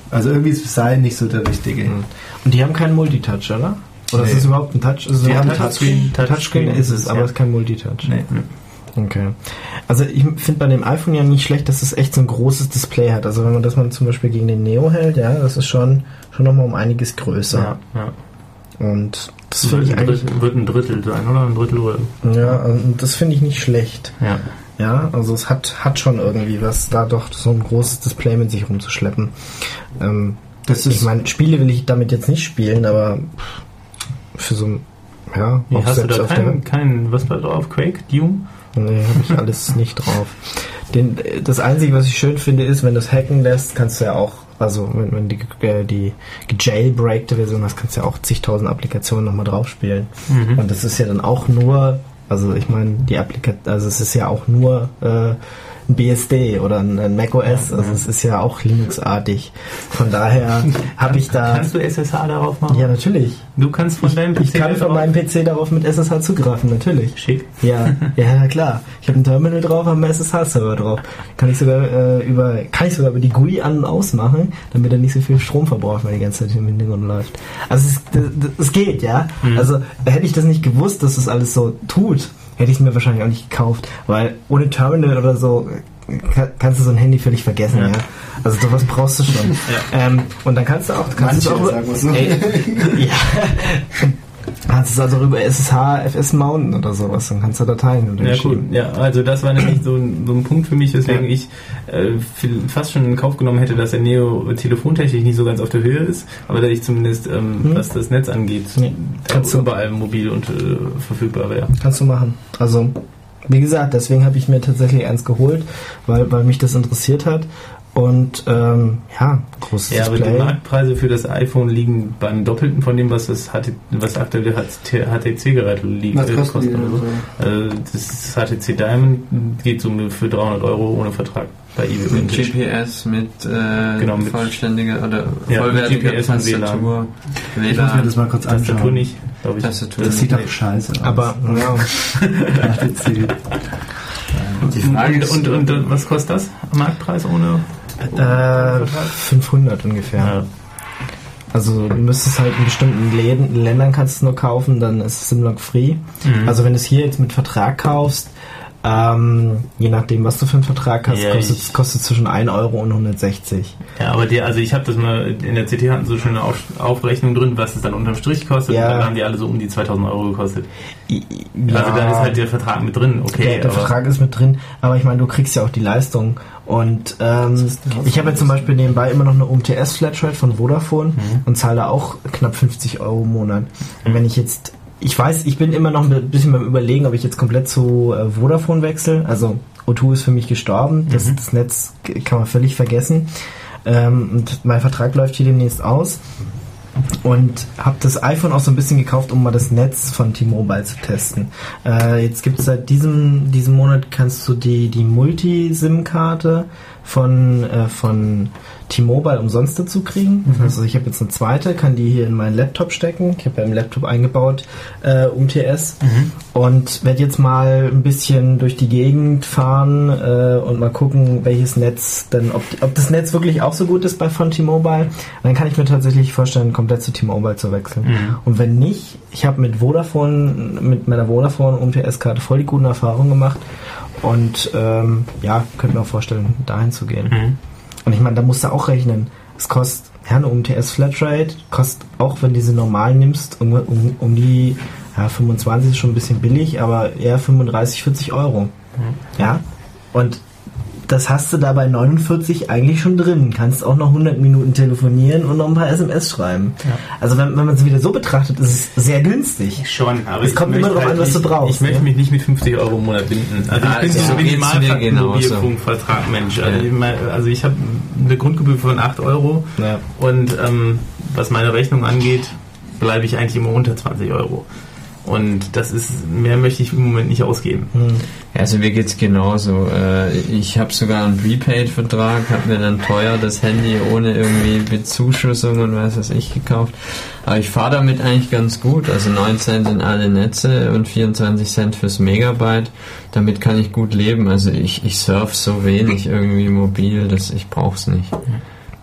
Also irgendwie ist Design nicht so der richtige. Und die haben keinen Multitouch, oder? Oder Nee. ist das überhaupt ein Touch? Ist es Die überhaupt haben ein Touchscreen. Touchscreen? Touchscreen ist es, aber ja. es ist kein Multitouch. Nee. Okay. Also ich finde bei dem iPhone ja nicht schlecht, dass es echt so ein großes Display hat. Also wenn man das mal zum Beispiel gegen den Neo hält, ja, das ist schon, schon nochmal um einiges größer. Ja, ja. Und das Das finde wird ich ein, eigentlich, Drittel, wird ein Drittel sein, oder? Ein Drittel oder? ja, und das finde ich nicht schlecht. Ja. Ja, also es hat, hat schon irgendwie was, da doch so ein großes Display mit sich rumzuschleppen. Ähm, Das ich ist meine, Spiele will ich damit jetzt nicht spielen, aber für so ein, ja, Wie, auch hast du selbst da auf keinen, kein, was war drauf? Quake? Doom? der, nee, habe ich alles nicht drauf. Den, das Einzige, was ich schön finde, ist, wenn du es hacken lässt, kannst du ja auch, also wenn, wenn die, äh, die gejailbreakte Version hast, kannst du ja auch zigtausend Applikationen nochmal drauf spielen. Mhm. Und das ist ja dann auch nur, also ich meine, die Applikation, also es ist ja auch nur äh, ein B S D oder ein, ein macOS, also es ist ja auch Linux-artig. Von daher habe ich da... Kannst du S S H darauf machen? Ja, natürlich. Du kannst von deinem P C Ich kann von darauf- meinem P C darauf mit S S H zugreifen, natürlich. Schick. Ja, ja, klar. Ich habe ein Terminal drauf, habe einen S S H-Server drauf. Kann ich sogar äh, über, kann ich sogar über die G U I an- und ausmachen, damit er nicht so viel Strom verbraucht, weil die ganze Zeit im Hintergrund läuft. Also es, das, das geht, ja. Mhm. Also hätte ich das nicht gewusst, dass das alles so tut, hätte ich es mir wahrscheinlich auch nicht gekauft, weil ohne Terminal oder so kann, kannst du so ein Handy völlig vergessen, ja. Ja. Also sowas brauchst du schon. Ähm, und dann kannst du auch, kannst du auch, sagen wir so. ey, ja. Kannst es also über S S H F S mounten oder sowas, dann kannst du Dateien Ja, cool. schieben. Ja, also das war nämlich so ein, so ein Punkt für mich, weswegen Ja. ich äh, viel, fast schon in Kauf genommen hätte, dass der Neo telefontechnisch nicht so ganz auf der Höhe ist, aber dass ich zumindest, ähm, Hm. was das Netz angeht, Nee. Kannst du- überall mobil und äh, verfügbar wäre. Kannst du machen. Also, wie gesagt, deswegen habe ich mir tatsächlich eins geholt, weil, weil mich das interessiert hat. Und ähm, ja, großes Ja, aber die Display. Marktpreise für das iPhone liegen beim Doppelten von dem, was das H T, was aktuelle H T C-Geräte liegen. Was äh, kosten die denn oder so. so? Also das H T C Diamond geht so für dreihundert Euro ohne Vertrag bei eBay. Mit G P S, mit, äh, Genau, mit- vollständiger oder Ja, vollwertiger G P S und Tastatur, Ich muss mir das mal kurz Tastatur anschauen. nicht, glaube ich. Tastatur. Das sieht doch scheiße aus. Aber ja, Ach, jetzt die- Die Frage und, ist, und, und, und was kostet das? Marktpreis ohne? äh, fünfhundert ungefähr. Ja. Also du müsstest halt in bestimmten Läden, Ländern kannst du nur kaufen, dann ist es Simlock free. Mhm. Also wenn du es hier jetzt mit Vertrag kaufst, ähm, je nachdem was du für einen Vertrag hast, Ja, kostet ich- kostet zwischen ein Euro und hundertsechzig. Ja, aber der, also ich habe das mal, in der C T hatten so schöne Auf, Aufrechnung drin, was es dann unterm Strich kostet. Ja. Und dann haben die alle so um die zweitausend Euro gekostet. Ja, Also dann ist halt der Vertrag mit drin, okay. der, der aber Vertrag ist mit drin, aber ich meine, du kriegst ja auch die Leistung. Und ähm, ich habe ja zum Beispiel nebenbei immer noch eine U M T S-Flatrate von Vodafone Mhm. und zahle da auch knapp fünfzig Euro im Monat. Und wenn ich jetzt, ich weiß, ich bin immer noch ein bisschen beim Überlegen, ob ich jetzt komplett zu äh, Vodafone wechsle. Also O zwei ist für mich gestorben, das, Mhm. das Netz kann man völlig vergessen. Ähm, und mein Vertrag läuft hier demnächst aus. Und habe das iPhone auch so ein bisschen gekauft, um mal das Netz von T-Mobile zu testen. Äh, jetzt gibt es seit diesem, diesem Monat, kannst du die, die Multi-SIM-Karte von, äh, von T-Mobile umsonst dazu kriegen. Mhm. Also ich habe jetzt eine zweite, kann die hier in meinen Laptop stecken. Ich habe ja im Laptop eingebaut äh, U M T S Mhm. und werde jetzt mal ein bisschen durch die Gegend fahren äh, und mal gucken, welches Netz denn, ob, ob das Netz wirklich auch so gut ist bei von T-Mobile. Dann kann ich mir tatsächlich vorstellen, komplett zu T-Mobile zu wechseln. Mhm. Und wenn nicht, ich habe mit Vodafone, mit meiner Vodafone U M T S-Karte voll die guten Erfahrungen gemacht und ähm, ja, könnte mir auch vorstellen, dahin zu gehen. Mhm. Und ich meine, da musst du auch rechnen. Es kostet, ja, eine U M T S-Flatrate kostet, auch wenn du diese normal nimmst, um, um, um die ja, fünfundzwanzig ist schon ein bisschen billig, aber eher fünfunddreißig, vierzig Euro. Ja, und das hast du da bei neunundvierzig eigentlich schon drin. Kannst auch noch hundert Minuten telefonieren und noch ein paar S M S schreiben. Ja. Also wenn, wenn man es wieder so betrachtet, ist es sehr günstig. Schon, aber Es ich kommt möchte immer drauf an, was nicht, du brauchst, Ich möchte ne? mich nicht mit fünfzig Euro im Monat binden. Also Ja, ich bin also so so geht's mir Minimalfaktor genauso. Mobilfunkvertrag Mensch. Also Ja. ich, mein, also ich habe eine Grundgebühr von acht Euro Ja. und ähm, was meine Rechnung angeht, bleibe ich eigentlich immer unter zwanzig Euro. Und das ist, mehr möchte ich im Moment nicht ausgeben. Hm. Also mir geht's genauso. Äh, Ich habe sogar einen Prepaid-Vertrag, habe mir dann teuer das Handy ohne irgendwie Bezuschussung und was weiß ich gekauft. Aber ich fahre damit eigentlich ganz gut. Also neun Cent in alle Netze und vierundzwanzig Cent fürs Megabyte. Damit kann ich gut leben. Also ich, ich surf so wenig irgendwie mobil, dass ich brauch's nicht.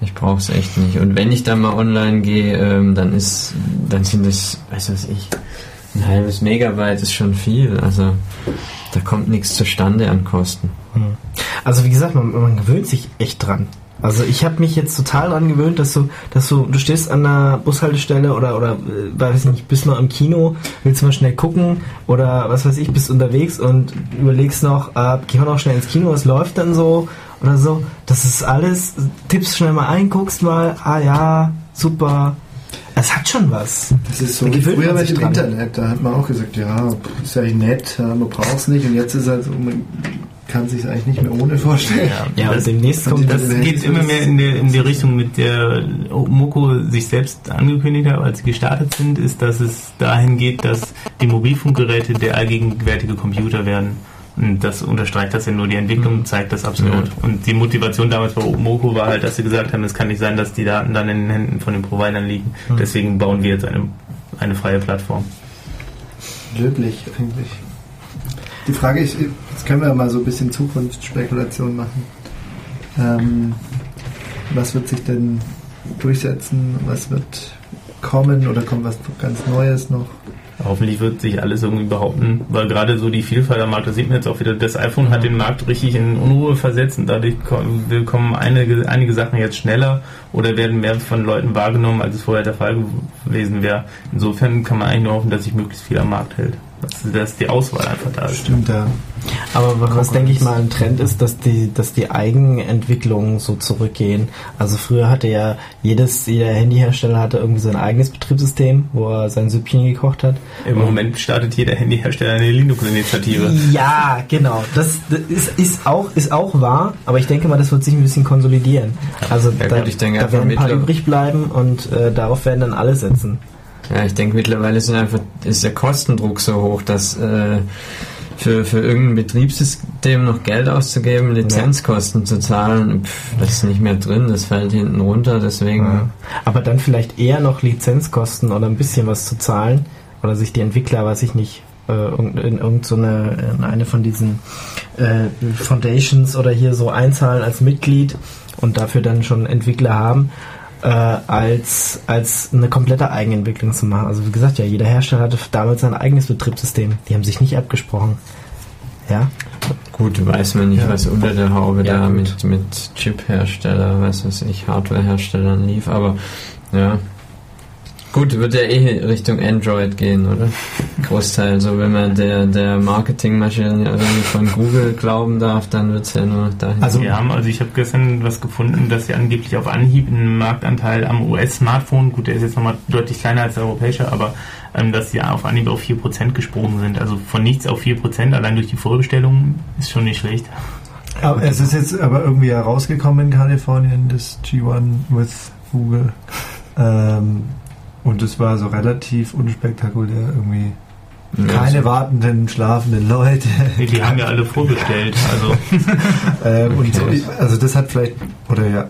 Ich brauche es echt nicht. Und wenn ich dann mal online gehe, ähm, dann ist, dann sind es, weiß was ich, ein halbes Megabyte ist schon viel. Also da kommt nichts zustande an Kosten. Also wie gesagt, man, man gewöhnt sich echt dran. Also ich habe mich jetzt total daran gewöhnt, dass du, dass du, du stehst an einer Bushaltestelle oder oder äh, weiß nicht, bist noch im Kino, willst mal schnell gucken oder was weiß ich, bist unterwegs und überlegst noch, äh, geh noch schnell ins Kino, was läuft dann so oder so. Das ist alles, tippst schnell mal ein, guckst mal, ah ja, super. Es hat schon was. Das ist so wie früher mit dem Internet, da hat man auch gesagt, ja, ist ja nett, man braucht es nicht und jetzt ist halt so, man kann sich eigentlich nicht mehr ohne vorstellen. Ja, ja, das, demnächst kommt, das geht immer mehr in die, in die Richtung, mit der Moko sich selbst angekündigt hat, als sie gestartet sind, ist, dass es dahin geht, dass die Mobilfunkgeräte der allgegenwärtige Computer werden. Und das unterstreicht das ja nur, die Entwicklung zeigt das absolut. Ja. Und die Motivation damals bei Moko war halt, dass sie gesagt haben, es kann nicht sein, dass die Daten dann in den Händen von den Providern liegen. Mhm. Deswegen bauen wir jetzt eine, eine freie Plattform. Löblich eigentlich. Die Frage ist, jetzt können wir mal so ein bisschen Zukunftsspekulation machen. Ähm, was wird sich denn durchsetzen? Was wird kommen oder kommt was ganz Neues noch? Hoffentlich wird sich alles irgendwie behaupten, weil gerade so die Vielfalt am Markt, da sieht man jetzt auch wieder, das iPhone hat den Markt richtig in Unruhe versetzt und dadurch kommen einige, einige Sachen jetzt schneller oder werden mehr von Leuten wahrgenommen, als es vorher der Fall gewesen wäre. Insofern kann man eigentlich nur hoffen, dass sich möglichst viel am Markt hält. Dass die Auswahl einfach da ist. Stimmt, ja. Aber was, was denke ich mal ein Trend ist, dass die, dass die Eigenentwicklungen so zurückgehen. Also früher hatte ja jedes, jeder Handyhersteller hatte irgendwie sein eigenes Betriebssystem, wo er sein Süppchen gekocht hat. Im Und Moment startet jeder Handyhersteller eine Linux-Initiative. Ja, genau. Das, das ist, ist, auch, ist auch wahr, aber ich denke mal, das wird sich ein bisschen konsolidieren. Also ja, da, gut, ich denke, da werden ein paar übrig bleiben und äh, darauf werden dann alle setzen. Ja, ich denke, mittlerweile sind einfach, ist der Kostendruck so hoch, dass äh, für, für irgendein Betriebssystem noch Geld auszugeben, Lizenzkosten ja. zu zahlen, pff, das ist nicht mehr drin, das fällt hinten runter, deswegen... Ja. Aber dann vielleicht eher noch Lizenzkosten oder ein bisschen was zu zahlen oder sich die Entwickler, weiß ich nicht, äh, in irgendeine so in eine von diesen äh, Foundations oder hier so einzahlen als Mitglied und dafür dann schon Entwickler haben, Äh, als, als eine komplette Eigenentwicklung zu machen. Also wie gesagt, ja, jeder Hersteller hatte damals sein eigenes Betriebssystem. Die haben sich nicht abgesprochen. Ja? Gut, weiß man nicht, ja. was unter der Haube ja, da gut. mit, mit Chip-Hersteller, was weiß ich, Hardware-Herstellern lief, aber ja. Gut, wird ja eh Richtung Android gehen, oder? Großteil. So, wenn man der, der Marketingmaschine irgendwie von Google glauben darf, dann wird es ja nur dahin. Also, wir haben, also ich habe gestern was gefunden, dass sie angeblich auf Anhieb einen Marktanteil am U S-Smartphone, gut, der ist jetzt nochmal deutlich kleiner als der europäische, aber ähm, dass sie auf Anhieb auf vier Prozent gesprungen sind. Also von nichts auf vier Prozent, allein durch die Vorbestellungen, ist schon nicht schlecht. Aber es ist jetzt aber irgendwie herausgekommen in Kalifornien, das G eins with Google. Ähm, Und es war so relativ unspektakulär irgendwie. Ja, keine so wartenden, schlafenden Leute. Die haben ja alle vorbestellt. Also, ähm, und so, also das hat vielleicht, oder ja,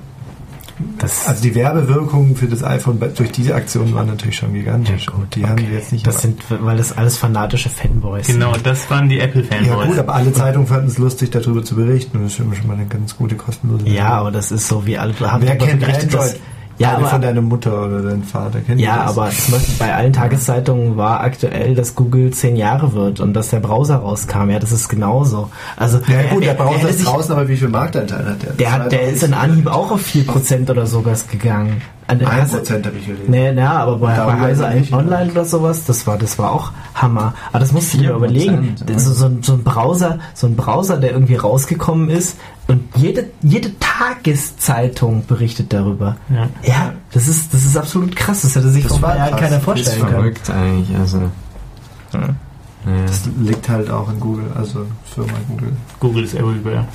das also die Werbewirkung für das iPhone durch diese Aktion war natürlich schon gigantisch. Ja, gut, die okay. haben wir jetzt nicht. Das sind, weil das alles fanatische Fanboys sind. Genau, das waren die Apple-Fanboys. Ja gut, aber alle Zeitungen fanden es lustig, darüber zu berichten. Und das ist schon mal eine ganz gute kostenlose. Ja, aber das ist so, wie alle haben. Wer kennt Android? Das, Ja, aber, von deiner Mutter oder deinem Vater kennt Ja, das? aber zum Beispiel bei allen Tageszeitungen war aktuell, dass Google zehn Jahre wird und dass der Browser rauskam. Ja, das ist genauso. Also ja gut, der Browser ist draußen, aber wie viel Marktanteil hat der? Der, hat, der ist in Anhieb auch auf vier Prozent oder sowas gegangen. ein Prozent habe ich gelesen. Nee, na, aber bei, bei Heise Online oder sowas, das war, das war auch Hammer. Aber das musst du dir überlegen. So, so, so ein Browser, so ein Browser, der irgendwie rausgekommen ist und jede, jede Tageszeitung berichtet darüber. Ja, ja das ist, das ist absolut krass. Das hätte sich vor Jahren keiner vorstellen können. Das ist verrückt eigentlich, also. Ja. Ja. Das liegt halt auch in Google, also Firma Google. Google ist everywhere.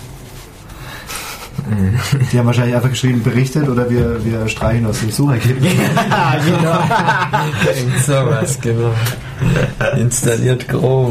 Die haben wahrscheinlich einfach geschrieben, berichtet oder wir, wir streichen aus dem Suchergebnis. Ja, genau. Sowas, genau. Installiert Chrome.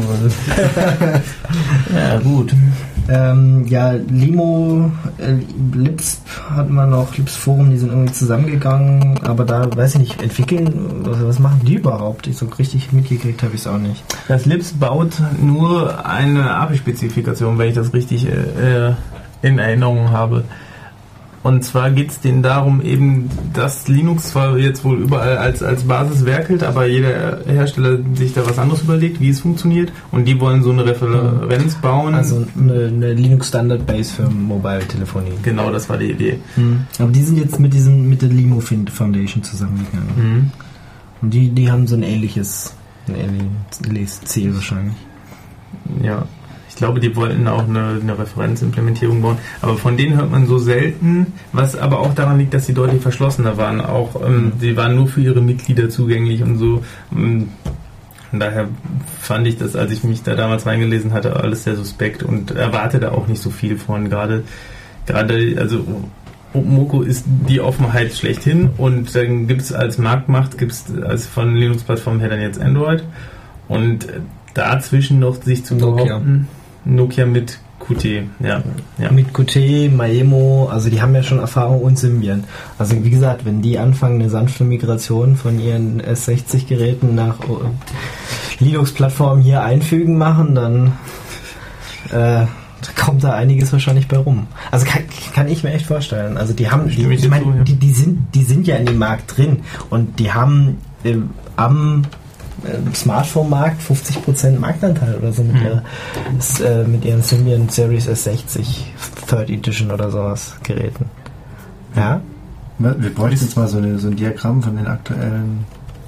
Ja, gut. Ähm, ja, Limo, äh, Lips hatten wir noch, Lips Forum, die sind irgendwie zusammengegangen, aber da, weiß ich nicht, entwickeln, was, was machen die überhaupt? Ich so richtig mitgekriegt habe ich es auch nicht. Das Lips baut nur eine A P I-Spezifikation, wenn ich das richtig äh, in Erinnerung habe. Und zwar geht es denen darum, eben, dass Linux zwar jetzt wohl überall als, als Basis werkelt, aber jeder Hersteller sich da was anderes überlegt, wie es funktioniert. Und die wollen so eine Referenz bauen. Also eine, eine Linux-Standard-Base für Mobile-Telefonie. Genau, das war die Idee. Mhm. Aber die sind jetzt mit diesem mit der Limo Foundation zusammengegangen. Mhm. Und die, die haben so ein ähnliches, ein ähnliches Ziel wahrscheinlich. Ja. Ich glaube, die wollten auch eine, eine Referenzimplementierung bauen, aber von denen hört man so selten, was aber auch daran liegt, dass sie deutlich verschlossener waren. Auch ähm, sie waren nur für ihre Mitglieder zugänglich und so. Und von daher fand ich das, als ich mich da damals reingelesen hatte, alles sehr suspekt und erwarte da auch nicht so viel von. Gerade, gerade also Moko ist die Offenheit schlechthin und dann gibt es als Marktmacht, gibt es als von Linux-Plattformen her dann jetzt Android und dazwischen noch sich zu behaupten, Nokia mit Qt, ja, ja. Mit Qt, Maemo, also die haben ja schon Erfahrung und Symbian. Also wie gesagt, wenn die anfangen, eine sanfte Migration von ihren S sechzig Geräten nach Linux-Plattformen hier einfügen machen, dann äh, kommt da einiges wahrscheinlich bei rum. Also kann, kann ich mir echt vorstellen. Also die haben, die, ich meine, die, die sind, die sind ja in dem Markt drin und die haben äh, am Smartphone-Markt fünfzig Prozent Marktanteil oder so mit, mhm. der, das, äh, mit ihren Symbian Series S sechzig Third Edition oder sowas Geräten. Ja? Wir bräuchten jetzt mal so, eine, so ein Diagramm von den aktuellen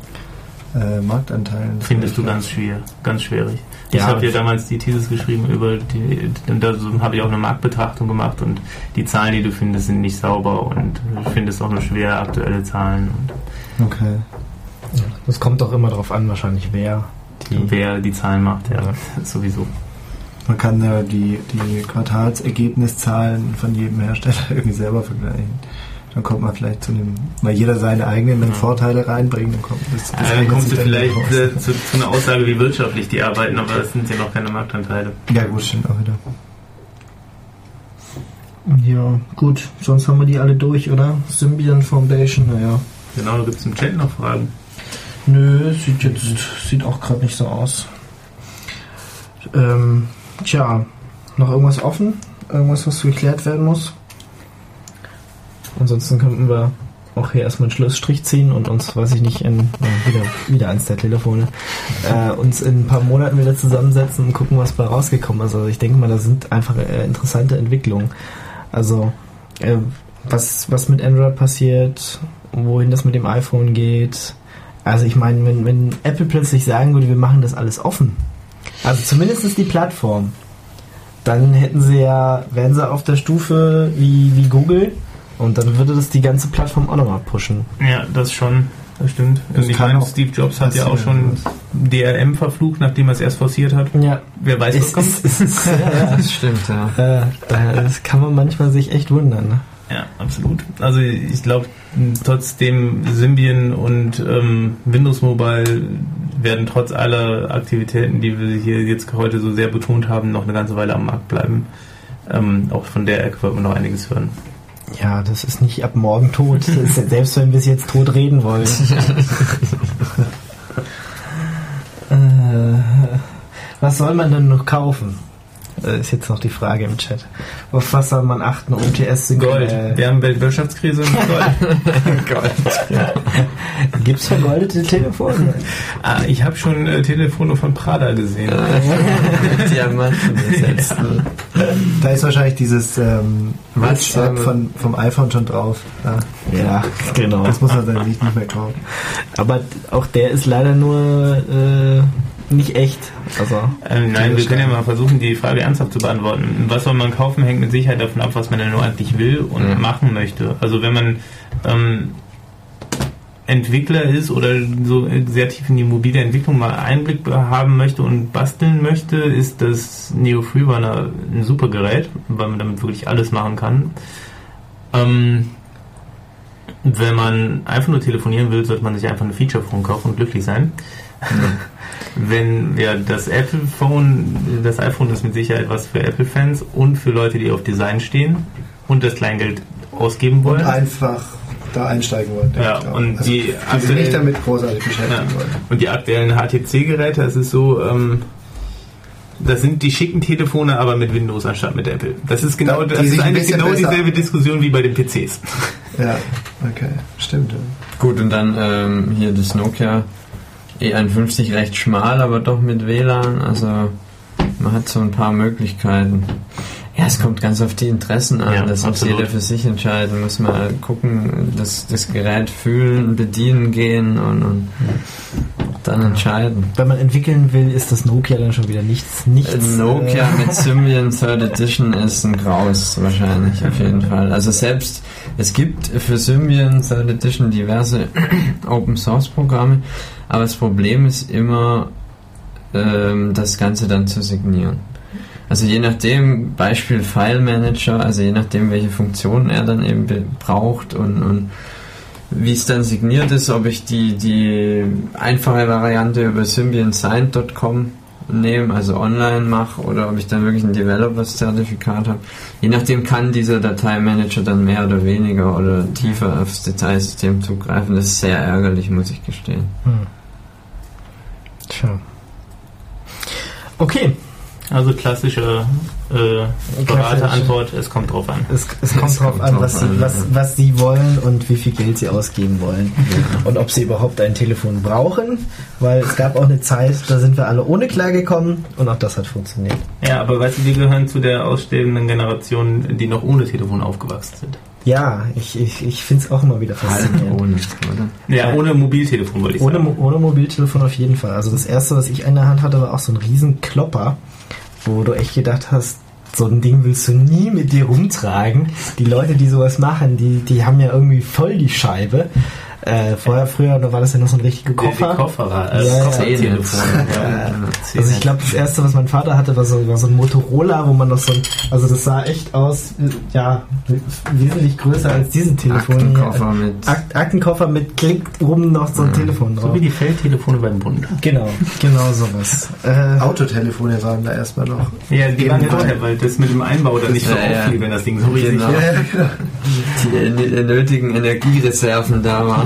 äh, Marktanteilen. Findest du ganz schwer, ganz schwierig. Ja, ich habe ja damals die Thesis geschrieben über die, und da habe ich auch eine Marktbetrachtung gemacht und die Zahlen, die du findest, sind nicht sauber und du findest auch nur schwer aktuelle Zahlen. Und okay. Das kommt doch immer darauf an, wahrscheinlich, wer die, wer die Zahlen macht, ja, sowieso. Man kann ja die, die Quartalsergebnisszahlen von jedem Hersteller irgendwie selber vergleichen. Dann kommt man vielleicht zu einem, weil jeder seine eigenen ja. Vorteile reinbringt, dann kommt das, das ja, dann kommst du vielleicht äh, zu, zu einer Aussage, wie wirtschaftlich die arbeiten, aber das sind ja noch keine Marktanteile. Ja gut, stimmt auch wieder. Ja, gut, sonst haben wir die alle durch, oder? Symbian Foundation, naja. Genau, da gibt es im Chat noch Fragen. Nö, sieht jetzt sieht auch gerade nicht so aus. Ähm, tja, noch irgendwas offen? Irgendwas, was geklärt werden muss? Ansonsten könnten wir auch hier erstmal einen Schlussstrich ziehen und uns, weiß ich nicht, in, äh, wieder, wieder eins der Telefone, äh, uns in ein paar Monaten wieder zusammensetzen und gucken, was da rausgekommen ist. Also ich denke mal, da sind einfach äh, interessante Entwicklungen. Also, äh, was, was mit Android passiert, wohin das mit dem iPhone geht. Also ich meine, wenn, wenn Apple plötzlich sagen würde, wir machen das alles offen, also zumindest die Plattform, dann hätten sie ja, wären sie auf der Stufe wie, wie Google und dann würde das die ganze Plattform auch nochmal pushen. Ja, das schon, das stimmt. Das und ich kann meine, auch Steve Jobs hat ja auch schon D R M verflucht, nachdem er es erst forciert hat. Ja. Wer weiß, was kommt. Ja, ja. Das stimmt, ja. Äh, das kann man manchmal sich echt wundern, ne? Ja, absolut. Also ich glaube, trotzdem Symbian und ähm, Windows Mobile werden trotz aller Aktivitäten, die wir hier jetzt heute so sehr betont haben, noch eine ganze Weile am Markt bleiben. Ähm, auch von der Ecke wird man noch einiges hören. Ja, das ist nicht ab morgen tot, das ist, selbst wenn wir es jetzt tot reden wollen. äh, was soll man denn noch kaufen? Das ist jetzt noch die Frage im Chat. Auf was soll man achten? O T S sind Gold. Äh, wir haben Weltwirtschaftskrise und Gold. Gold. Ja. Gibt es vergoldete Telefone? Ah, ich habe schon äh, Telefone von Prada gesehen. Diamanten gesetzt. Ja. Da ist wahrscheinlich dieses ähm, WhatsApp von, vom iPhone schon drauf. Ja. Ja, genau. Das muss man dann nicht mehr kaufen. Aber auch der ist leider nur äh, nicht echt. Also, ähm, nein, wir können ja mal versuchen, die Frage ernsthaft zu beantworten. Was soll man kaufen, hängt mit Sicherheit davon ab, was man denn nur eigentlich will und ja. machen möchte. Also wenn man ähm, Entwickler ist oder so sehr tief in die mobile Entwicklung mal Einblick haben möchte und basteln möchte, ist das Neo Freerunner ein super Gerät, weil man damit wirklich alles machen kann. Ähm, wenn man einfach nur telefonieren will, sollte man sich einfach eine Feature-Phone kaufen und glücklich sein. Mhm. Wenn ja, das Apple Phone, das iPhone ist mit Sicherheit was für Apple-Fans und für Leute, die auf Design stehen und das Kleingeld ausgeben wollen. Und einfach da einsteigen wollen. Ja, und also, die, die sich nicht damit großartig beschäftigen ja. wollen. Und die aktuellen H T C-Geräte, es ist so, ähm, Das sind die schicken Telefone, aber mit Windows anstatt mit Apple. Das ist genau, Die das ist sich ein eigentlich bisschen genau besser- dieselbe Diskussion wie bei den P Cs. Ja, okay, stimmt. Gut, und dann ähm, hier das Nokia E einundfünfzig, recht schmal, aber doch mit W L A N. Also man hat so ein paar Möglichkeiten. Ja, es kommt ganz auf die Interessen an. Ja, Das muss absolut. jeder für sich entscheiden. Muss mal gucken, das, das Gerät fühlen, bedienen gehen und, und dann entscheiden. Wenn man entwickeln will, ist das Nokia dann schon wieder nichts. nichts Äh, Nokia äh, mit Symbian Third Edition ist ein Graus wahrscheinlich, auf jeden Fall. Also selbst, es gibt für Symbian Third Edition diverse Open Source Programme, aber das Problem ist immer, ähm, das Ganze dann zu signieren. Also je nachdem, Beispiel File Manager, also je nachdem, welche Funktionen er dann eben be- braucht und, und wie es dann signiert ist, ob ich die, die einfache Variante über symbian signed Punkt com nehme, also online mache, oder ob ich dann wirklich ein Developers-Zertifikat habe. Je nachdem kann dieser Dateimanager dann mehr oder weniger oder tiefer aufs Detailsystem zugreifen. Das ist sehr ärgerlich, muss ich gestehen. Hm. Tja. Okay. Also klassische äh, Beraterantwort, es kommt drauf an. Es, es kommt Es drauf kommt an, drauf was, an, sie, was, ja. was sie wollen und wie viel Geld sie ausgeben wollen. Und ob sie überhaupt ein Telefon brauchen, weil es gab auch eine Zeit, da sind wir alle ohne klargekommen und auch das hat funktioniert. Ja, aber weißt du, wir gehören zu der ausstehenden Generation, die noch ohne Telefon aufgewachsen sind. Ja, ich, ich, ich finde es auch immer wieder Halt faszinierend. ohne, oder? Ja, ohne Mobiltelefon, würde ich Ohne, sagen. Mo- ohne Mobiltelefon auf jeden Fall. Also das erste, was ich in der Hand hatte, war auch so ein riesen Klopper, wo du echt gedacht hast, so ein Ding willst du nie mit dir rumtragen. Die Leute, die sowas machen, die, die haben ja irgendwie voll die Scheibe. Äh, vorher, früher, da war das ja noch so ein richtiger Koffer. Die Kofferer, äh, Ja, ja. Koffertelefon. Ja. Ja. Also ich glaube, das erste, was mein Vater hatte, war so, war so ein Motorola, wo man noch so ein, also das sah echt aus, äh, ja, wesentlich größer als diese Telefone Aktenkoffer hier. mit- Akt, Aktenkoffer mit klickt oben noch so ein Telefon drauf. So wie die Feldtelefone beim Bund. Genau, genau sowas. Äh, Autotelefone waren da erstmal noch. Ja, die waren Genau. vorher, weil das mit dem Einbau dann nicht so Ja, ja. auffiel, wenn das Ding so riesig Genau. war. Ja, genau. Die, die nötigen Energiereserven da waren.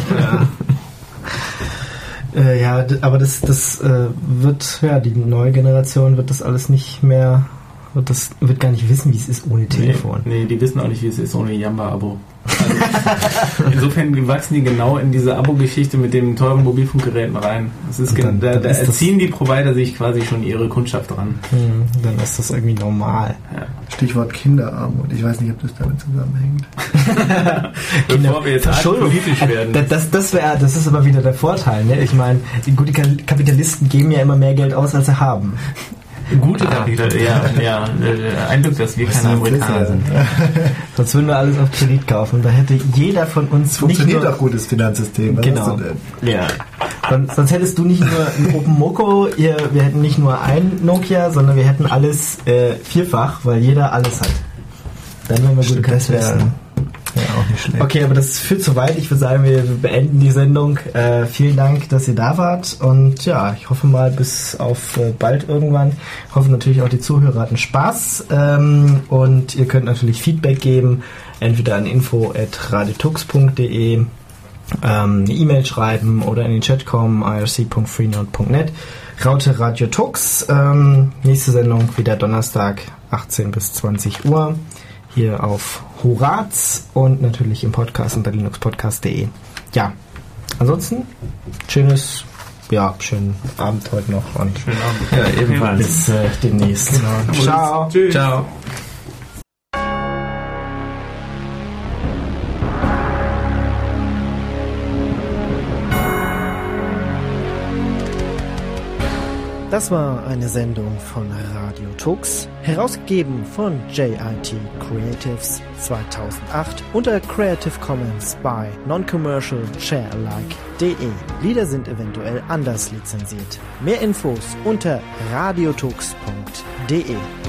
äh, ja, d- aber das, das äh, wird, ja, die neue Generation wird das alles nicht mehr, wird das, wird gar nicht wissen, wie es ist ohne Telefon. Nee, nee, die wissen auch nicht, wie es ist ohne Jamba-Abo. Also, insofern wachsen die genau in diese Abo-Geschichte mit den teuren Mobilfunkgeräten rein. Das ist Und dann- gen- da, dann da ist das- erziehen die Provider sich quasi schon ihre Kundschaft dran. Hm, dann ist das irgendwie normal. Ja. Stichwort Kinderarmut. Ich weiß nicht, ob das damit zusammenhängt. Bevor wir jetzt arg Verschuldung. politisch werden. Das, das, das, wär, das ist aber wieder der Vorteil. Ne? Ich meine, die gute Kapitalisten geben ja immer mehr Geld aus, als sie haben. Gute Kapital, ja, ja. äh, Ein Glück, dass wir keine Amerikaner sind. Sonst würden wir alles auf Kredit kaufen. Da hätte jeder von uns Funktioniert nicht auch gutes Finanzsystem. Was Genau. hast du denn? Ja. Sonst, sonst hättest du nicht nur ein Open Moko, ihr, wir hätten nicht nur ein Nokia, sondern wir hätten alles äh, vierfach, weil jeder alles hat. Dann wären wir gute Stimmt, das wäre Kapitalisten. ja auch nicht schlecht. Okay, aber das führt zu weit. Ich würde sagen, wir beenden die Sendung. Äh, vielen Dank, dass ihr da wart. Und ja, ich hoffe mal bis auf äh, bald irgendwann. Ich hoffe natürlich auch, die Zuhörer hatten Spaß. Ähm, und ihr könnt natürlich Feedback geben, entweder an info at radiotux punkt de, ähm, eine E-Mail schreiben oder in den Chat kommen, i r c punkt freenode punkt net. Raute Radio Tux. Ähm, nächste Sendung wieder Donnerstag, achtzehn bis zwanzig Uhr. Hier auf Horaz und natürlich im Podcast unter linuxpodcast punkt de. Ja, ansonsten schönes, ja, schönen Abend heute noch und Schönen Abend. Ja, ebenfalls. bis äh, demnächst. Ciao. Tschüss. Ciao. Das war eine Sendung von Radio Tux, herausgegeben von J I T Creatives zweitausendacht unter Creative Commons by Non-Commercial Sharealike punkt de. Lieder sind eventuell anders lizenziert. Mehr Infos unter radiotux punkt de.